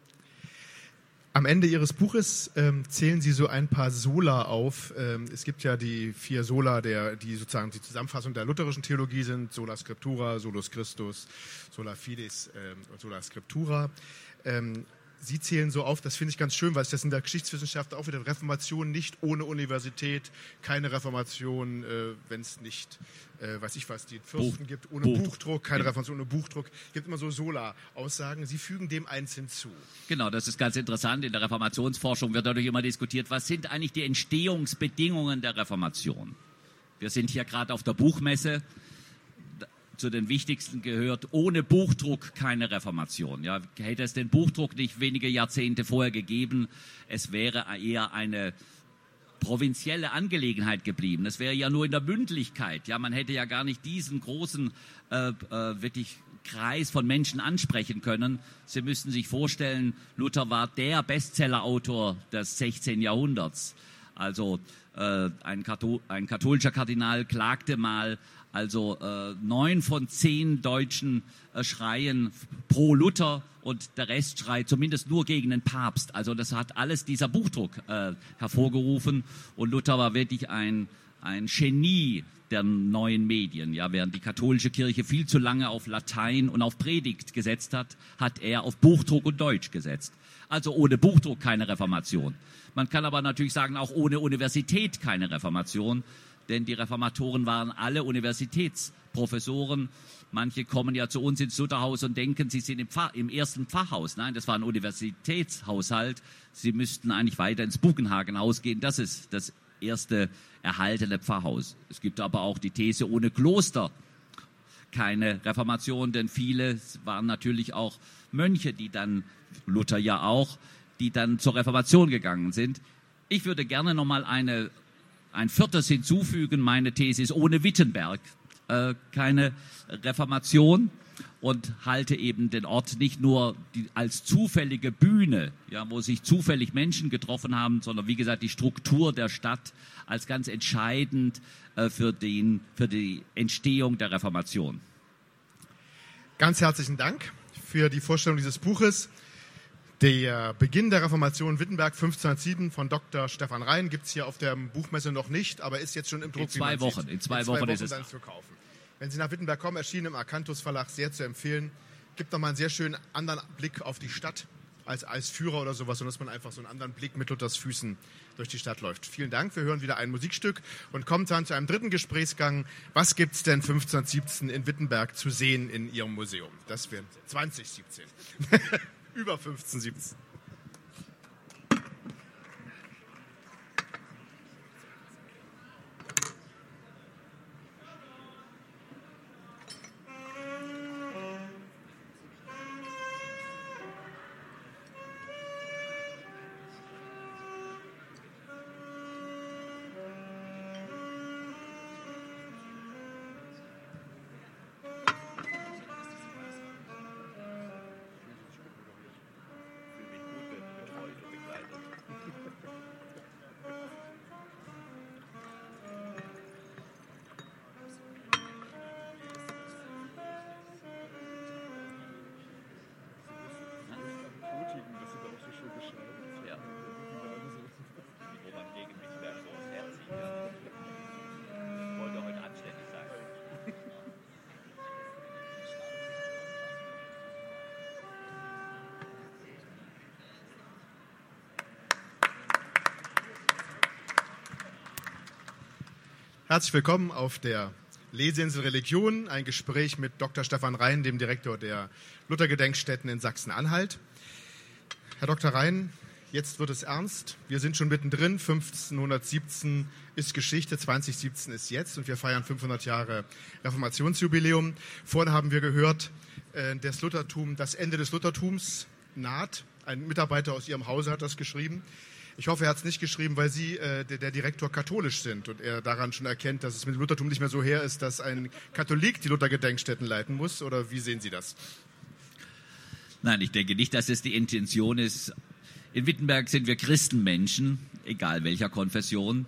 Am Ende Ihres Buches ähm, zählen Sie so ein paar Sola auf. Ähm, es gibt ja die vier Sola, der, die sozusagen die Zusammenfassung der lutherischen Theologie sind: Sola Scriptura, Solus Christus, Sola Fides ähm, und Sola Scriptura. Ähm, Sie zählen so auf, das finde ich ganz schön, weil es das in der Geschichtswissenschaft auch wieder Reformation nicht ohne Universität, keine Reformation, äh, wenn es nicht, äh, weiß ich was, die Fürsten Buch, gibt, ohne Buchdruck, Buchdruck keine ja. Reformation ohne Buchdruck. Es gibt immer so Sola-Aussagen. Sie fügen dem eins hinzu. Genau, das ist ganz interessant. In der Reformationsforschung wird dadurch immer diskutiert, was sind eigentlich die Entstehungsbedingungen der Reformation? Wir sind hier gerade auf der Buchmesse. Zu den wichtigsten gehört, ohne Buchdruck keine Reformation. Ja, hätte es den Buchdruck nicht wenige Jahrzehnte vorher gegeben, es wäre eher eine provinzielle Angelegenheit geblieben. Es wäre ja nur in der Mündlichkeit. Ja, man hätte ja gar nicht diesen großen äh, äh, wirklich Kreis von Menschen ansprechen können. Sie müssten sich vorstellen, Luther war der Bestsellerautor des sechzehnten Jahrhunderts. Also äh, ein, Kathol- ein katholischer Kardinal klagte mal, also äh, neun von zehn Deutschen äh, schreien pro Luther und der Rest schreit zumindest nur gegen den Papst. Also das hat alles dieser Buchdruck äh, hervorgerufen und Luther war wirklich ein, ein Genie der neuen Medien. Ja, während die katholische Kirche viel zu lange auf Latein und auf Predigt gesetzt hat, hat er auf Buchdruck und Deutsch gesetzt. Also ohne Buchdruck keine Reformation. Man kann aber natürlich sagen, auch ohne Universität keine Reformation. Denn die Reformatoren waren alle Universitätsprofessoren. Manche kommen ja zu uns ins Lutherhaus und denken, sie sind im, Pfarr, im ersten Pfarrhaus. Nein, das war ein Universitätshaushalt. Sie müssten eigentlich weiter ins Bugenhagenhaus gehen. Das ist das erste erhaltene Pfarrhaus. Es gibt aber auch die These, ohne Kloster keine Reformation, denn viele waren natürlich auch Mönche, die dann, Luther ja auch, die dann zur Reformation gegangen sind. Ich würde gerne nochmal eine Ein viertes hinzufügen, meine These ist, ohne Wittenberg äh, keine Reformation und halte eben den Ort nicht nur die, als zufällige Bühne, ja, wo sich zufällig Menschen getroffen haben, sondern wie gesagt die Struktur der Stadt als ganz entscheidend äh, für, den, für die Entstehung der Reformation. Ganz herzlichen Dank für die Vorstellung dieses Buches. Der Beginn der Reformation Wittenberg fünfzehnhundertsieben von Doktor Stefan Rein gibt es hier auf der Buchmesse noch nicht, aber ist jetzt schon im Druck. In zwei Wochen, in zwei, in zwei Wochen, Wochen ist es dann zu kaufen. Wenn Sie nach Wittenberg kommen, erschienen im Acanthus Verlag, sehr zu empfehlen. Gibt nochmal einen sehr schönen anderen Blick auf die Stadt als, als Führer oder sowas, sodass man einfach so einen anderen Blick mit Luthers Füßen durch die Stadt läuft. Vielen Dank, wir hören wieder ein Musikstück und kommen dann zu einem dritten Gesprächsgang. Was gibt es denn fünfzehnhundertsiebzehn in Wittenberg zu sehen in Ihrem Museum? Das wäre zwanzig siebzehn. Über fünfzehn siebzehn. Herzlich willkommen auf der Leseinsel Religion, ein Gespräch mit Doktor Stefan Rein, dem Direktor der Luthergedenkstätten in Sachsen-Anhalt. Herr Doktor Rein, jetzt wird es ernst. Wir sind schon mittendrin. fünfzehnhundertsiebzehn ist Geschichte, zweitausendsiebzehn ist jetzt und wir feiern fünfhundert Jahre Reformationsjubiläum. Vorhin haben wir gehört, das Luthertum, das Ende des Luthertums naht. Ein Mitarbeiter aus Ihrem Hause hat das geschrieben. Ich hoffe, er hat es nicht geschrieben, weil Sie, äh, der, der Direktor, katholisch sind und er daran schon erkennt, dass es mit dem Luthertum nicht mehr so her ist, dass ein Katholik die Luthergedenkstätten leiten muss. Oder wie sehen Sie das? Nein, ich denke nicht, dass es die Intention ist. In Wittenberg sind wir Christenmenschen, egal welcher Konfession.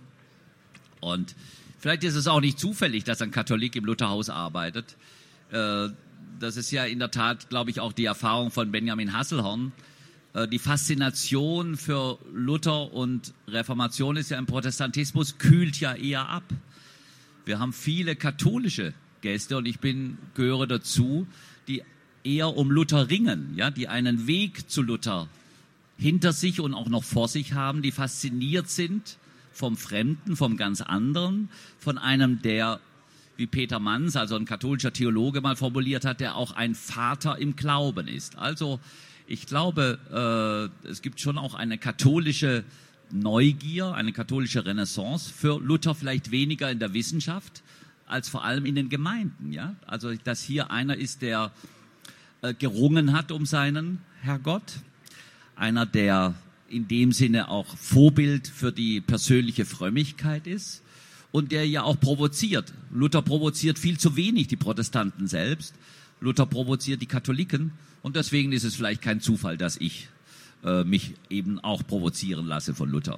Und vielleicht ist es auch nicht zufällig, dass ein Katholik im Lutherhaus arbeitet. Äh, das ist ja in der Tat, glaube ich, auch die Erfahrung von Benjamin Hasselhorn. Die Faszination für Luther und Reformation ist ja im Protestantismus, kühlt ja eher ab. Wir haben viele katholische Gäste und ich bin, gehöre dazu, die eher um Luther ringen, ja, die einen Weg zu Luther hinter sich und auch noch vor sich haben, die fasziniert sind vom Fremden, vom ganz anderen, von einem, der, wie Peter Manns, also ein katholischer Theologe, mal formuliert hat, der auch ein Vater im Glauben ist. Also ich glaube, äh, es gibt schon auch eine katholische Neugier, eine katholische Renaissance für Luther, vielleicht weniger in der Wissenschaft, als vor allem in den Gemeinden. Ja? Also, dass hier einer ist, der äh, gerungen hat um seinen Herrgott, einer, der in dem Sinne auch Vorbild für die persönliche Frömmigkeit ist und der ja auch provoziert. Luther provoziert viel zu wenig die Protestanten selbst. Luther provoziert die Katholiken. Und deswegen ist es vielleicht kein Zufall, dass ich äh, mich eben auch provozieren lasse von Luther.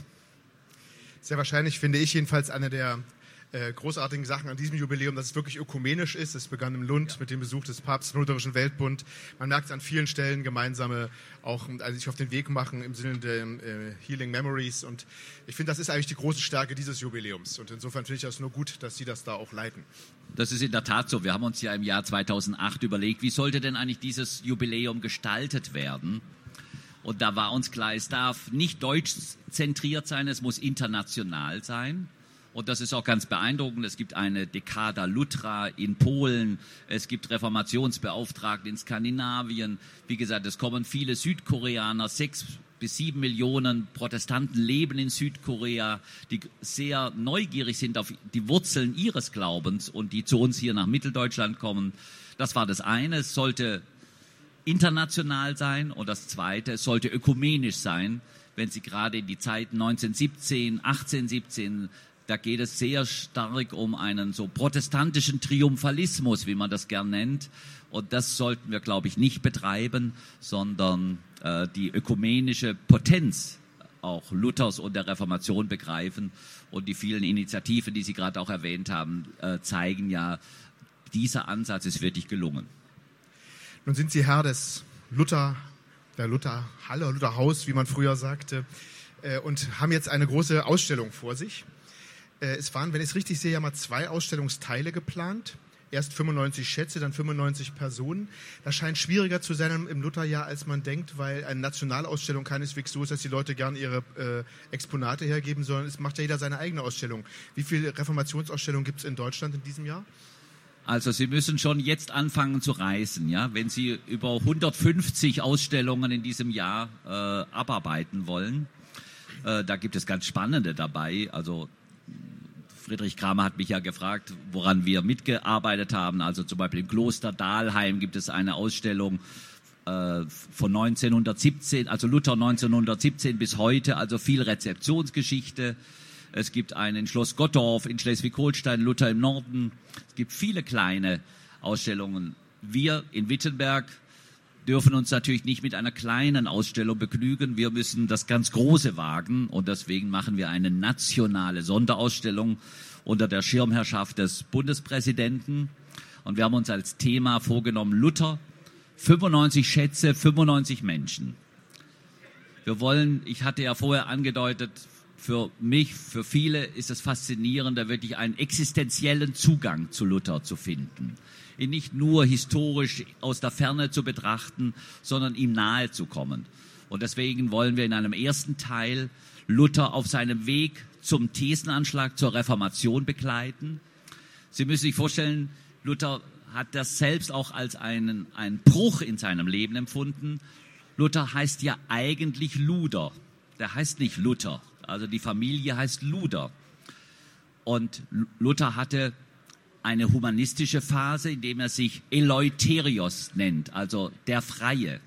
Sehr wahrscheinlich finde ich jedenfalls eine der äh, großartigen Sachen an diesem Jubiläum, dass es wirklich ökumenisch ist. Es begann im Lund ja. mit dem Besuch des Papstes im Lutherischen Weltbund. Man merkt es an vielen Stellen, gemeinsame, auch also sich auf den Weg machen im Sinne der äh, Healing Memories. Und ich finde, das ist eigentlich die große Stärke dieses Jubiläums. Und insofern finde ich das nur gut, dass Sie das da auch leiten. Das ist in der Tat so. Wir haben uns ja im Jahr zweitausendacht überlegt, wie sollte denn eigentlich dieses Jubiläum gestaltet werden? Und da war uns klar, es darf nicht deutschzentriert sein, es muss international sein. Und das ist auch ganz beeindruckend. Es gibt eine Decada Lutra in Polen, es gibt Reformationsbeauftragte in Skandinavien. Wie gesagt, es kommen viele Südkoreaner, sechs bis sieben Millionen Protestanten leben in Südkorea, die sehr neugierig sind auf die Wurzeln ihres Glaubens und die zu uns hier nach Mitteldeutschland kommen. Das war das eine. Es sollte international sein und das zweite, es sollte ökumenisch sein, wenn Sie gerade in die Zeit neunzehnhundertsiebzehn, achtzehnhundertsiebzehn, da geht es sehr stark um einen so protestantischen Triumphalismus, wie man das gern nennt. Und das sollten wir, glaube ich, nicht betreiben, sondern äh, die ökumenische Potenz auch Luthers und der Reformation begreifen. Und die vielen Initiativen, die Sie gerade auch erwähnt haben, äh, zeigen ja, dieser Ansatz ist wirklich gelungen. Nun sind Sie Herr des Luther, der Lutherhalle, Lutherhaus, wie man früher sagte, äh, und haben jetzt eine große Ausstellung vor sich. Äh, es waren, wenn ich es richtig sehe, ja mal zwei Ausstellungsteile geplant. Erst fünfundneunzig Schätze, dann fünfundneunzig Personen. Das scheint schwieriger zu sein im Lutherjahr, als man denkt, weil eine Nationalausstellung keineswegs so ist, dass die Leute gerne ihre äh, Exponate hergeben, sondern es macht ja jeder seine eigene Ausstellung. Wie viele Reformationsausstellungen gibt es in Deutschland in diesem Jahr? Also Sie müssen schon jetzt anfangen zu reisen, ja, wenn Sie über hundertfünfzig Ausstellungen in diesem Jahr äh, abarbeiten wollen. Äh, da gibt es ganz spannende dabei. Also Friedrich Kramer hat mich ja gefragt, woran wir mitgearbeitet haben. Also zum Beispiel im Kloster Dahlheim gibt es eine Ausstellung äh, von neunzehnhundertsiebzehn, also Luther neunzehnhundertsiebzehn bis heute, also viel Rezeptionsgeschichte. Es gibt einen in Schloss Gottorf in Schleswig-Holstein, Luther im Norden. Es gibt viele kleine Ausstellungen. Wir in Wittenberg dürfen uns natürlich nicht mit einer kleinen Ausstellung begnügen. Wir müssen das ganz Große wagen und deswegen machen wir eine nationale Sonderausstellung unter der Schirmherrschaft des Bundespräsidenten. Und wir haben uns als Thema vorgenommen, Luther, fünfundneunzig Schätze, fünfundneunzig Menschen. Wir wollen, ich hatte ja vorher angedeutet, für mich, für viele ist es faszinierend, da wirklich einen existenziellen Zugang zu Luther zu finden. Ihn nicht nur historisch aus der Ferne zu betrachten, sondern ihm nahe zu kommen. Und deswegen wollen wir in einem ersten Teil Luther auf seinem Weg zum Thesenanschlag, zur Reformation begleiten. Sie müssen sich vorstellen, Luther hat das selbst auch als einen, einen Bruch in seinem Leben empfunden. Luther heißt ja eigentlich Luder. Der heißt nicht Luther. Also die Familie heißt Luder. Und Luther hatte eine humanistische Phase, in der er sich Eleutherios nennt, also der Freie.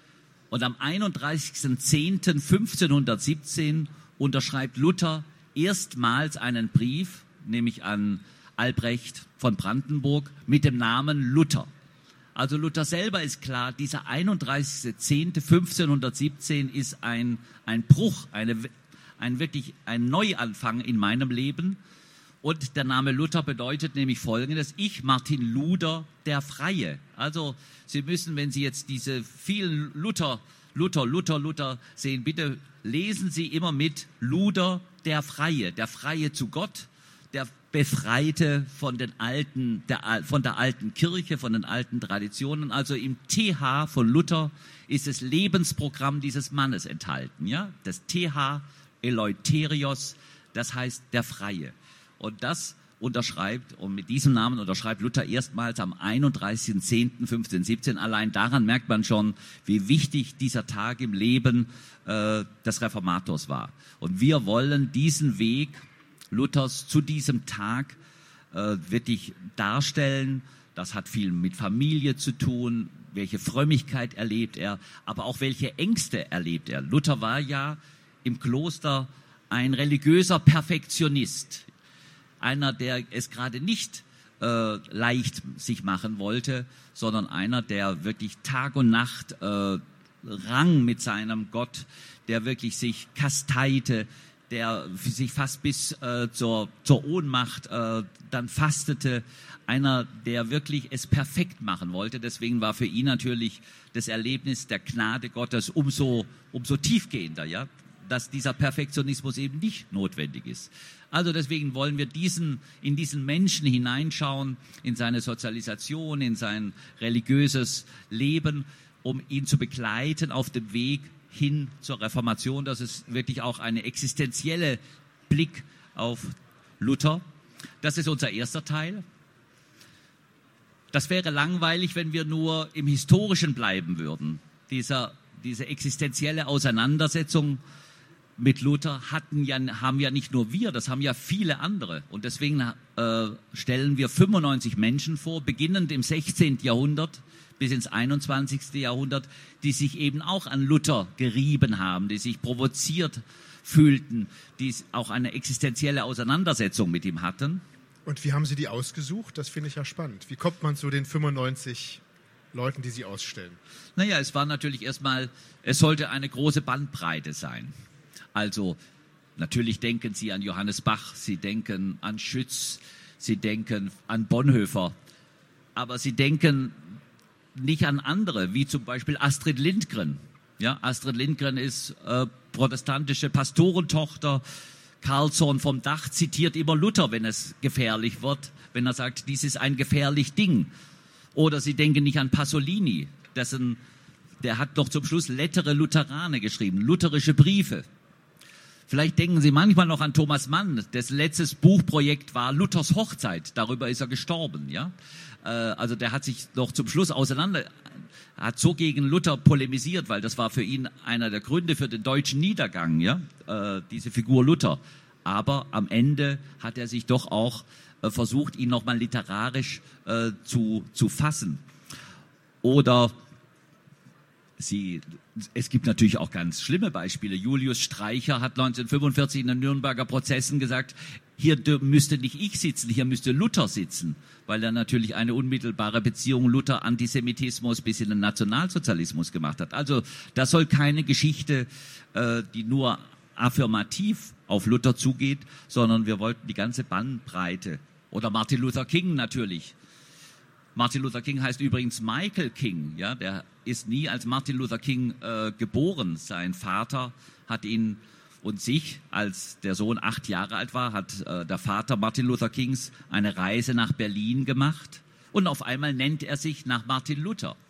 Und am einunddreißigsten zehnten fünfzehnhundertsiebzehn unterschreibt Luther erstmals einen Brief, nämlich an Albrecht von Brandenburg, mit dem Namen Luther. Also Luther selber ist klar, dieser einunddreißigsten zehnten fünfzehnhundertsiebzehn ist ein, ein Bruch, eine, ein wirklich ein Neuanfang in meinem Leben. Und der Name Luther bedeutet nämlich Folgendes: Ich, Martin Luder, der Freie. Also Sie müssen, wenn Sie jetzt diese vielen Luther, Luther, Luther, Luther sehen, bitte lesen Sie immer mit Luder, der Freie, der Freie zu Gott, der Befreite von den alten, der, von der alten Kirche, von den alten Traditionen. Also im T H von Luther ist das Lebensprogramm dieses Mannes enthalten. Ja? Das T H Eleutherios, das heißt der Freie. Und das unterschreibt, und mit diesem Namen unterschreibt Luther erstmals am einunddreißigsten zehnten fünfzehnhundertsiebzehn. Allein daran merkt man schon, wie wichtig dieser Tag im Leben äh, des Reformators war. Und wir wollen diesen Weg Luthers zu diesem Tag äh, wirklich darstellen. Das hat viel mit Familie zu tun, welche Frömmigkeit erlebt er, aber auch welche Ängste erlebt er. Luther war ja im Kloster ein religiöser Perfektionist. Einer, der es gerade nicht äh, leicht sich machen wollte, sondern einer, der wirklich Tag und Nacht äh, rang mit seinem Gott, der wirklich sich kasteite, der sich fast bis äh, zur, zur Ohnmacht äh, dann fastete. Einer, der wirklich es perfekt machen wollte. Deswegen war für ihn natürlich das Erlebnis der Gnade Gottes umso, umso tiefgehender, ja, dass dieser Perfektionismus eben nicht notwendig ist. Also deswegen wollen wir diesen, in diesen Menschen hineinschauen, in seine Sozialisation, in sein religiöses Leben, um ihn zu begleiten auf dem Weg hin zur Reformation. Das ist wirklich auch eine existenzielle Blick auf Luther. Das ist unser erster Teil. Das wäre langweilig, wenn wir nur im Historischen bleiben würden. Dieser, diese existenzielle Auseinandersetzung mit Luther hatten ja, haben ja nicht nur wir, das haben ja viele andere. Und deswegen äh, stellen wir fünfundneunzig Menschen vor, beginnend im sechzehnten Jahrhundert bis ins einundzwanzigsten Jahrhundert, die sich eben auch an Luther gerieben haben, die sich provoziert fühlten, die auch eine existenzielle Auseinandersetzung mit ihm hatten. Und wie haben Sie die ausgesucht? Das finde ich ja spannend. Wie kommt man zu den fünfundneunzig Leuten, die Sie ausstellen? Naja, es war natürlich erstmal, es sollte eine große Bandbreite sein. Also natürlich denken Sie an Johannes Bach, Sie denken an Schütz, Sie denken an Bonhoeffer, aber Sie denken nicht an andere, wie zum Beispiel Astrid Lindgren. Ja, Astrid Lindgren ist äh, protestantische Pastorentochter. Carlsson vom Dach zitiert immer Luther, wenn es gefährlich wird, wenn er sagt, dies ist ein gefährlich Ding. Oder Sie denken nicht an Pasolini, dessen, der hat doch zum Schluss Lettere Lutherane geschrieben, lutherische Briefe. Vielleicht denken Sie manchmal noch an Thomas Mann, dessen letztes Buchprojekt war Luthers Hochzeit. Darüber ist er gestorben, ja. Äh, also der hat sich noch zum Schluss auseinander, hat so gegen Luther polemisiert, weil das war für ihn einer der Gründe für den deutschen Niedergang, ja, äh, diese Figur Luther. Aber am Ende hat er sich doch auch äh, versucht, ihn nochmal literarisch äh, zu, zu fassen. Oder Sie, es gibt natürlich auch ganz schlimme Beispiele. Julius Streicher hat neunzehnhundertfünfundvierzig in den Nürnberger Prozessen gesagt, hier müsste nicht ich sitzen, hier müsste Luther sitzen, weil er natürlich eine unmittelbare Beziehung Luther-Antisemitismus bis in den Nationalsozialismus gemacht hat. Also das soll keine Geschichte, äh, die nur affirmativ auf Luther zugeht, sondern wir wollten die ganze Bandbreite. Oder Martin Luther King natürlich. Martin Luther King heißt übrigens Michael King, ja, der ist nie als Martin Luther King äh, geboren. Sein Vater hat ihn und sich, als der Sohn acht Jahre alt war, hat äh, der Vater Martin Luther Kings eine Reise nach Berlin gemacht und auf einmal nennt er sich nach Martin Luther.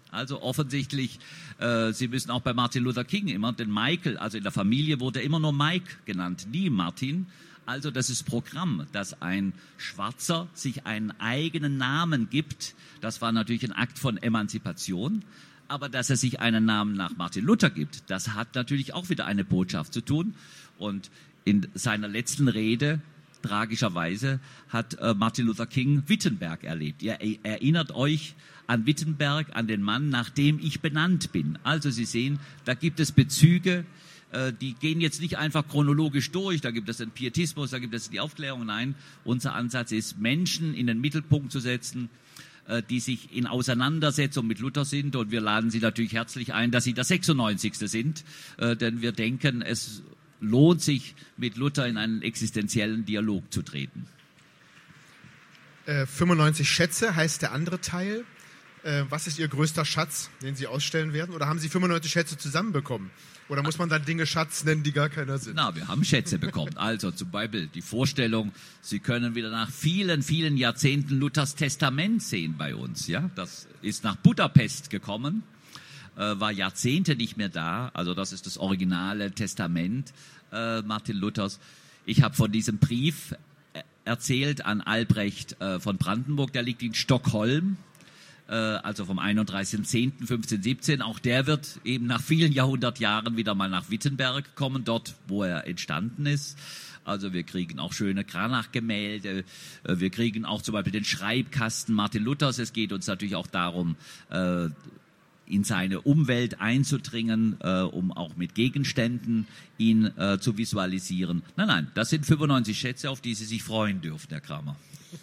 Also offensichtlich, äh, Sie müssen auch bei Martin Luther King immer den Michael, also in der Familie wurde immer nur Mike genannt, nie Martin. Also das ist Programm, dass ein Schwarzer sich einen eigenen Namen gibt. Das war natürlich ein Akt von Emanzipation. Aber dass er sich einen Namen nach Martin Luther gibt, das hat natürlich auch wieder eine Botschaft zu tun. Und in seiner letzten Rede, tragischerweise, hat äh, Martin Luther King Wittenberg erlebt. Ihr erinnert euch an Wittenberg, an den Mann, nach dem ich benannt bin. Also Sie sehen, da gibt es Bezüge, äh, die gehen jetzt nicht einfach chronologisch durch. Da gibt es den Pietismus, da gibt es die Aufklärung. Nein, unser Ansatz ist, Menschen in den Mittelpunkt zu setzen, die sich in Auseinandersetzung mit Luther sind. Und wir laden Sie natürlich herzlich ein, dass Sie der sechsundneunzigste sind, äh, denn wir denken, es lohnt sich, mit Luther in einen existenziellen Dialog zu treten. Äh, fünfundneunzig Schätze heißt der andere Teil. Äh, was ist Ihr größter Schatz, den Sie ausstellen werden? Oder haben Sie fünfundneunzig Schätze zusammenbekommen? Oder muss man dann Dinge Schatz nennen, die gar keiner sind? Na, wir haben Schätze bekommen. Also zum Beispiel die Vorstellung, Sie können wieder nach vielen, vielen Jahrzehnten Luthers Testament sehen bei uns. Ja, das ist nach Budapest gekommen, äh, war Jahrzehnte nicht mehr da. Also das ist das originale Testament äh, Martin Luthers. Ich habe von diesem Brief erzählt an Albrecht äh, von Brandenburg. Der liegt in Stockholm. Also vom einunddreißigsten zehnten fünfzehnhundertsiebzehn, auch der wird eben nach vielen Jahrhundert Jahren wieder mal nach Wittenberg kommen, dort, wo er entstanden ist. Also wir kriegen auch schöne Cranach-Gemälde, wir kriegen auch zum Beispiel den Schreibkasten Martin Luthers. Es geht uns natürlich auch darum, in seine Umwelt einzudringen, um auch mit Gegenständen ihn zu visualisieren. Nein, nein, das sind fünfundneunzig Schätze, auf die Sie sich freuen dürfen, Herr Kramer.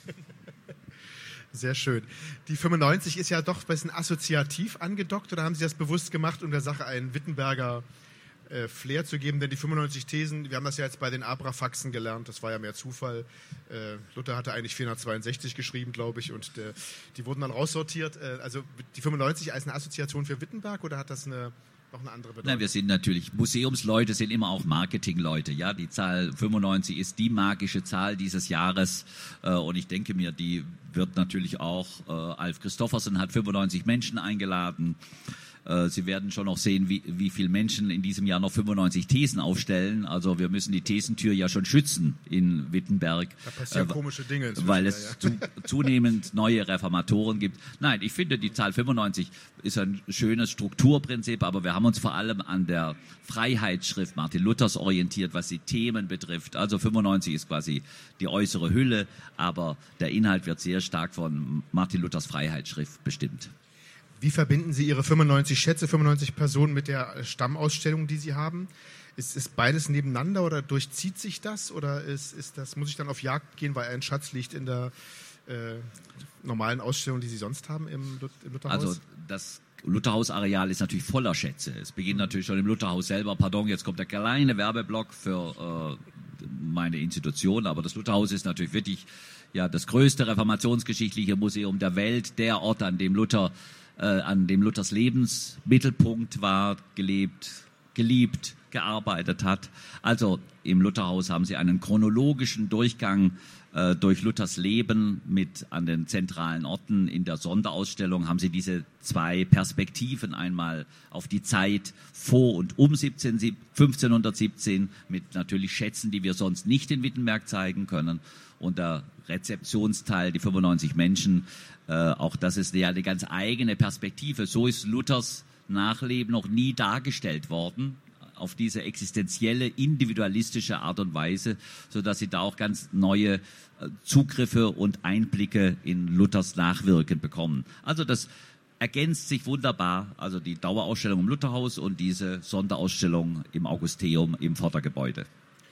Sehr schön. Die fünfundneunzig ist ja doch ein bisschen assoziativ angedockt, oder haben Sie das bewusst gemacht, um der Sache einen Wittenberger äh, Flair zu geben? Denn die fünfundneunzig Thesen, wir haben das ja jetzt bei den Abrafaxen gelernt, das war ja mehr Zufall. Äh, Luther hatte eigentlich vierhundertzweiundsechzig geschrieben, glaube ich, und äh, die wurden dann raussortiert. Äh, also die fünfundneunzig als eine Assoziation für Wittenberg, oder hat das eine... noch eine andere Bedeutung? Nein, wir sind natürlich, Museumsleute sind immer auch Marketingleute. Ja, die Zahl fünfundneunzig ist die magische Zahl dieses Jahres. Äh, und ich denke mir, die wird natürlich auch, äh, Alf Christoffersen hat fünfundneunzig Menschen eingeladen. Äh, Sie werden schon noch sehen, wie, wie viele Menschen in diesem Jahr noch fünfundneunzig Thesen aufstellen. Also wir müssen die Thesentür ja schon schützen in Wittenberg. Da passieren äh, komische Dinge inzwischen. Weil es ja, ja. zu, zunehmend neue Reformatoren gibt. Nein, ich finde, die Zahl fünfundneunzig ist ein schönes Strukturprinzip, aber wir haben uns vor allem an der Freiheitsschrift Martin Luthers orientiert, was die Themen betrifft. Also fünfundneunzig ist quasi die äußere Hülle, aber der Inhalt wird sehr stark von Martin Luthers Freiheitsschrift bestimmt. Wie verbinden Sie Ihre fünfundneunzig Schätze, fünfundneunzig Personen mit der Stammausstellung, die Sie haben? Ist, ist beides nebeneinander oder durchzieht sich das? Oder ist, ist das, muss ich dann auf Jagd gehen, weil ein Schatz liegt in der äh, normalen Ausstellung, die Sie sonst haben im, im Lutherhaus? Also das Lutherhaus-Areal ist natürlich voller Schätze. Es beginnt natürlich schon im Lutherhaus selber. Pardon, jetzt kommt der kleine Werbeblock für äh, meine Institution, aber das Lutherhaus ist natürlich wirklich ja, das größte reformationsgeschichtliche Museum der Welt, der Ort, an dem Luther Äh, an dem Luthers Lebensmittelpunkt war, gelebt, geliebt, gearbeitet hat. Also im Lutherhaus haben Sie einen chronologischen Durchgang äh, durch Luthers Leben mit an den zentralen Orten. In der Sonderausstellung haben Sie diese zwei Perspektiven, einmal auf die Zeit vor und um fünfzehnhundertsiebzehn mit natürlich Schätzen, die wir sonst nicht in Wittenberg zeigen können, und der Rezeptionsteil, die fünfundneunzig Menschen, äh, auch das ist ja eine ganz eigene Perspektive. So ist Luthers Nachleben noch nie dargestellt worden, auf diese existenzielle, individualistische Art und Weise, sodass Sie da auch ganz neue äh, Zugriffe und Einblicke in Luthers Nachwirken bekommen. Also das ergänzt sich wunderbar, also die Dauerausstellung im Lutherhaus und diese Sonderausstellung im Augusteum im Vordergebäude.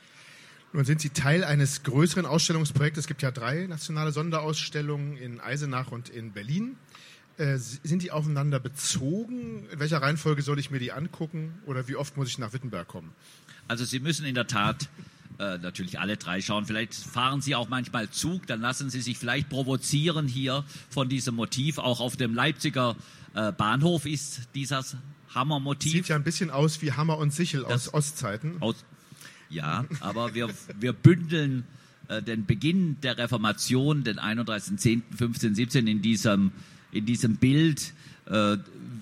Nun sind Sie Teil eines größeren Ausstellungsprojektes. Es gibt ja drei nationale Sonderausstellungen in Eisenach und in Berlin. Äh, sind die aufeinander bezogen? In welcher Reihenfolge soll ich mir die angucken? Oder wie oft muss ich nach Wittenberg kommen? Also Sie müssen in der Tat äh, natürlich alle drei schauen. Vielleicht fahren Sie auch manchmal Zug, dann lassen Sie sich vielleicht provozieren hier von diesem Motiv. Auch auf dem Leipziger äh, Bahnhof ist dieses Hammermotiv. Sieht ja ein bisschen aus wie Hammer und Sichel das aus Ostzeiten. Aus Ja, aber wir, wir bündeln äh, den Beginn der Reformation, den einunddreißigsten zehnten fünfzehnhundertsiebzehn, in diesem, in diesem Bild. Äh,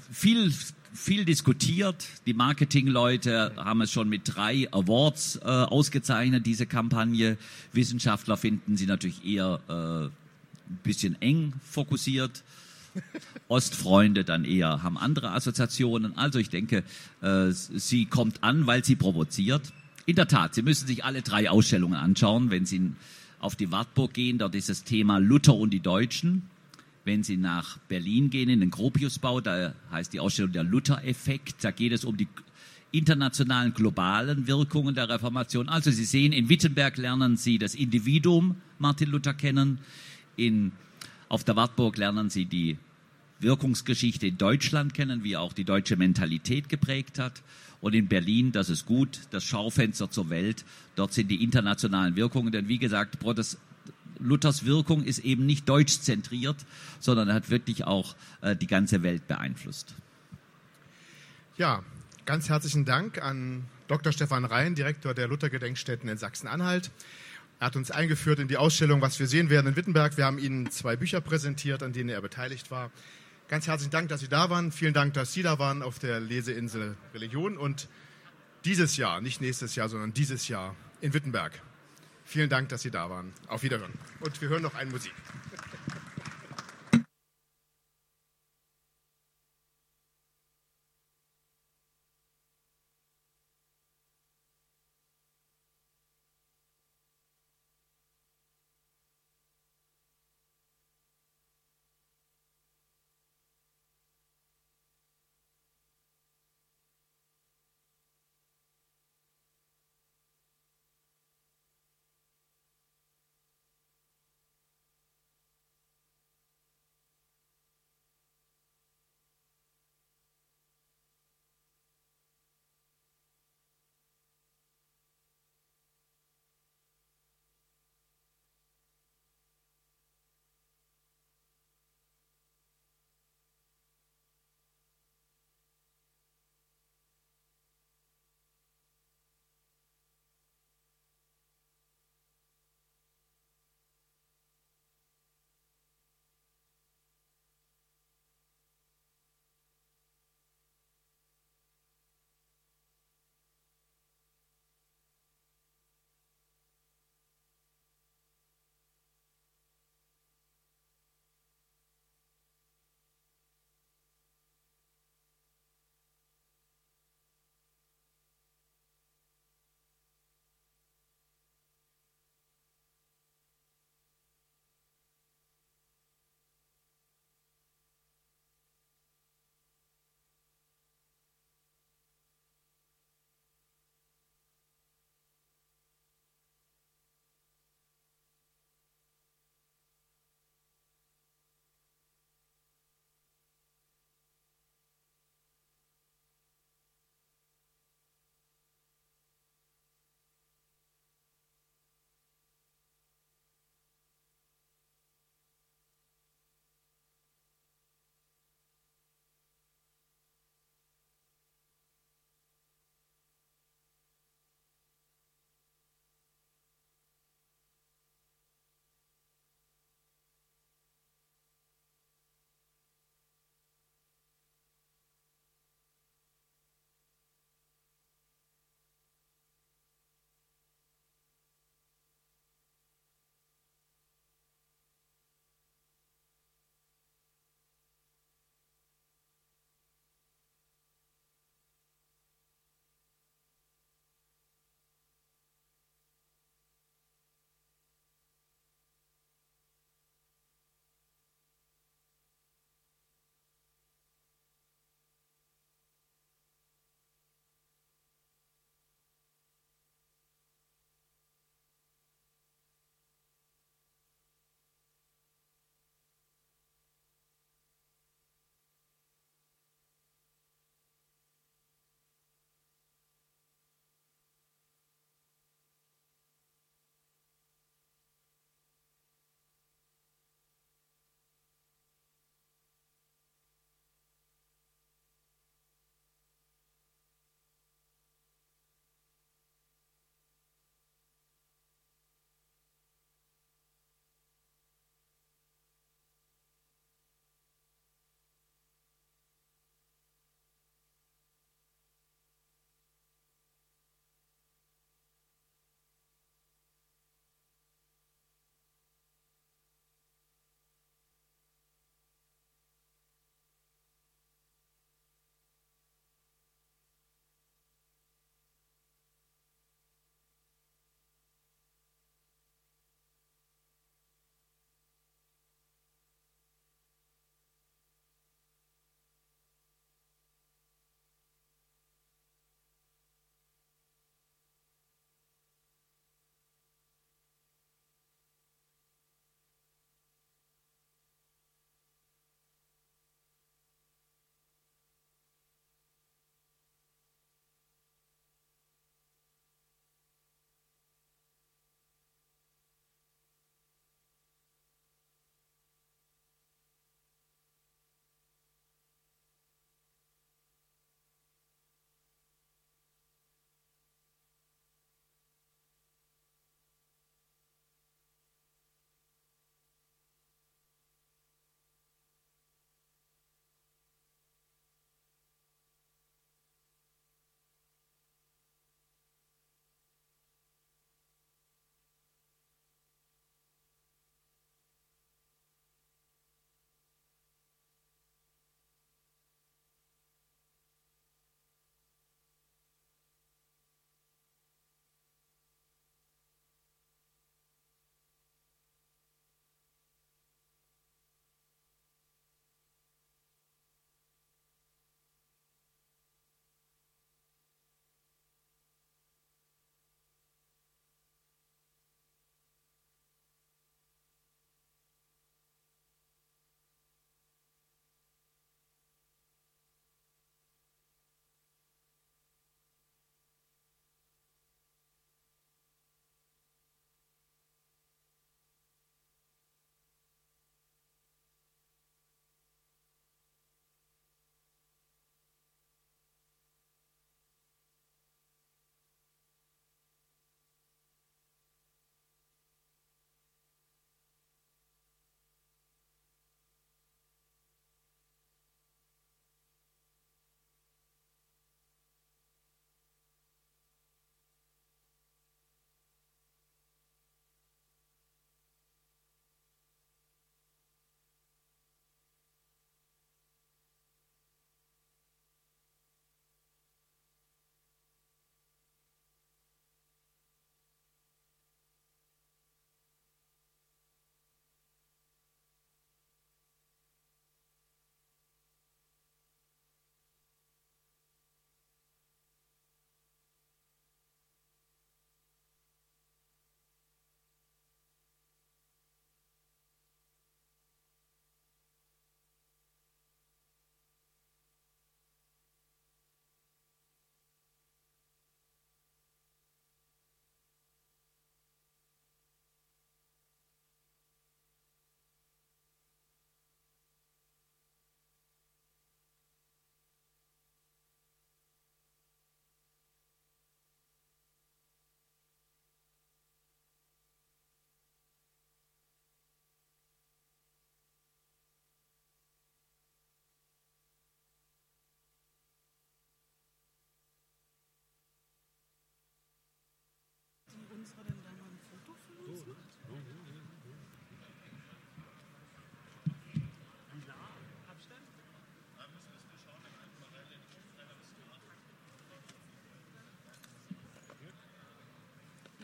viel, viel diskutiert. Die Marketingleute haben es schon mit drei Awards äh, ausgezeichnet, diese Kampagne. Wissenschaftler finden sie natürlich eher äh, ein bisschen eng fokussiert. Ostfreunde dann eher haben andere Assoziationen. Also ich denke, äh, sie kommt an, weil sie provoziert. In der Tat, Sie müssen sich alle drei Ausstellungen anschauen. Wenn Sie auf die Wartburg gehen, dort ist das Thema Luther und die Deutschen. Wenn Sie nach Berlin gehen, in den Gropiusbau, da heißt die Ausstellung der Luther-Effekt. Da geht es um die internationalen, globalen Wirkungen der Reformation. Also Sie sehen, in Wittenberg lernen Sie das Individuum Martin Luther kennen. In, auf der Wartburg lernen Sie die Wirkungsgeschichte in Deutschland kennen, wie auch die deutsche Mentalität geprägt hat. Und in Berlin, das ist gut, das Schaufenster zur Welt. Dort sind die internationalen Wirkungen. Denn wie gesagt, Protest Luthers Wirkung ist eben nicht deutschzentriert, sondern er hat wirklich auch äh, die ganze Welt beeinflusst. Ja, ganz herzlichen Dank an Doktor Stefan Rhein, Direktor der Luther-Gedenkstätten in Sachsen-Anhalt. Er hat uns eingeführt in die Ausstellung, was wir sehen werden in Wittenberg. Wir haben Ihnen zwei Bücher präsentiert, an denen er beteiligt war. Ganz herzlichen Dank, dass Sie da waren. Vielen Dank, dass Sie da waren auf der Leseinsel Religion und dieses Jahr, nicht nächstes Jahr, sondern dieses Jahr in Wittenberg. Vielen Dank, dass Sie da waren. Auf Wiederhören. Und wir hören noch eine Musik.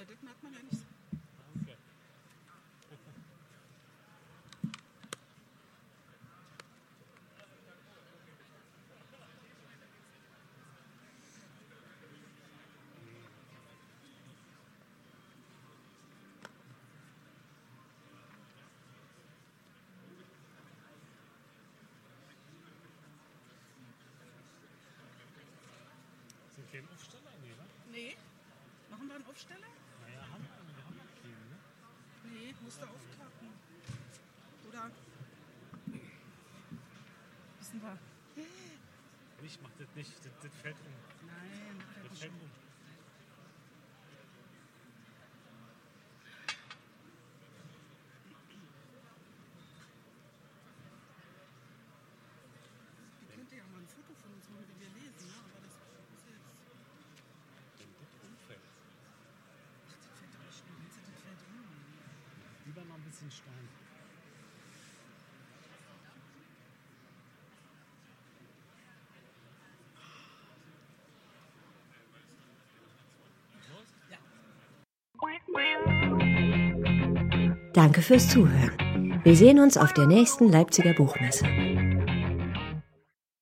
das merkt man ja nicht. Sind wir im Aufsteller? Nee, ne? Nee. Machen wir einen Aufsteller? Naja, haben wir, wir haben noch keinen, ne? Nee, musst du aufklappen. Oder? Wissen wir. Ich mach das nicht, das, das fällt um. Nein, das Das fällt fällt schon. um. Ihr könnt ja mal ein Foto von uns machen, wie wir lesen, ne? Aber das ist jetzt. Wenn das umfällt. Ach, das fällt aber schnell. Meinst du, das fällt um? Lieber noch ein bisschen Stein. Danke fürs Zuhören. Wir sehen uns auf der nächsten Leipziger Buchmesse.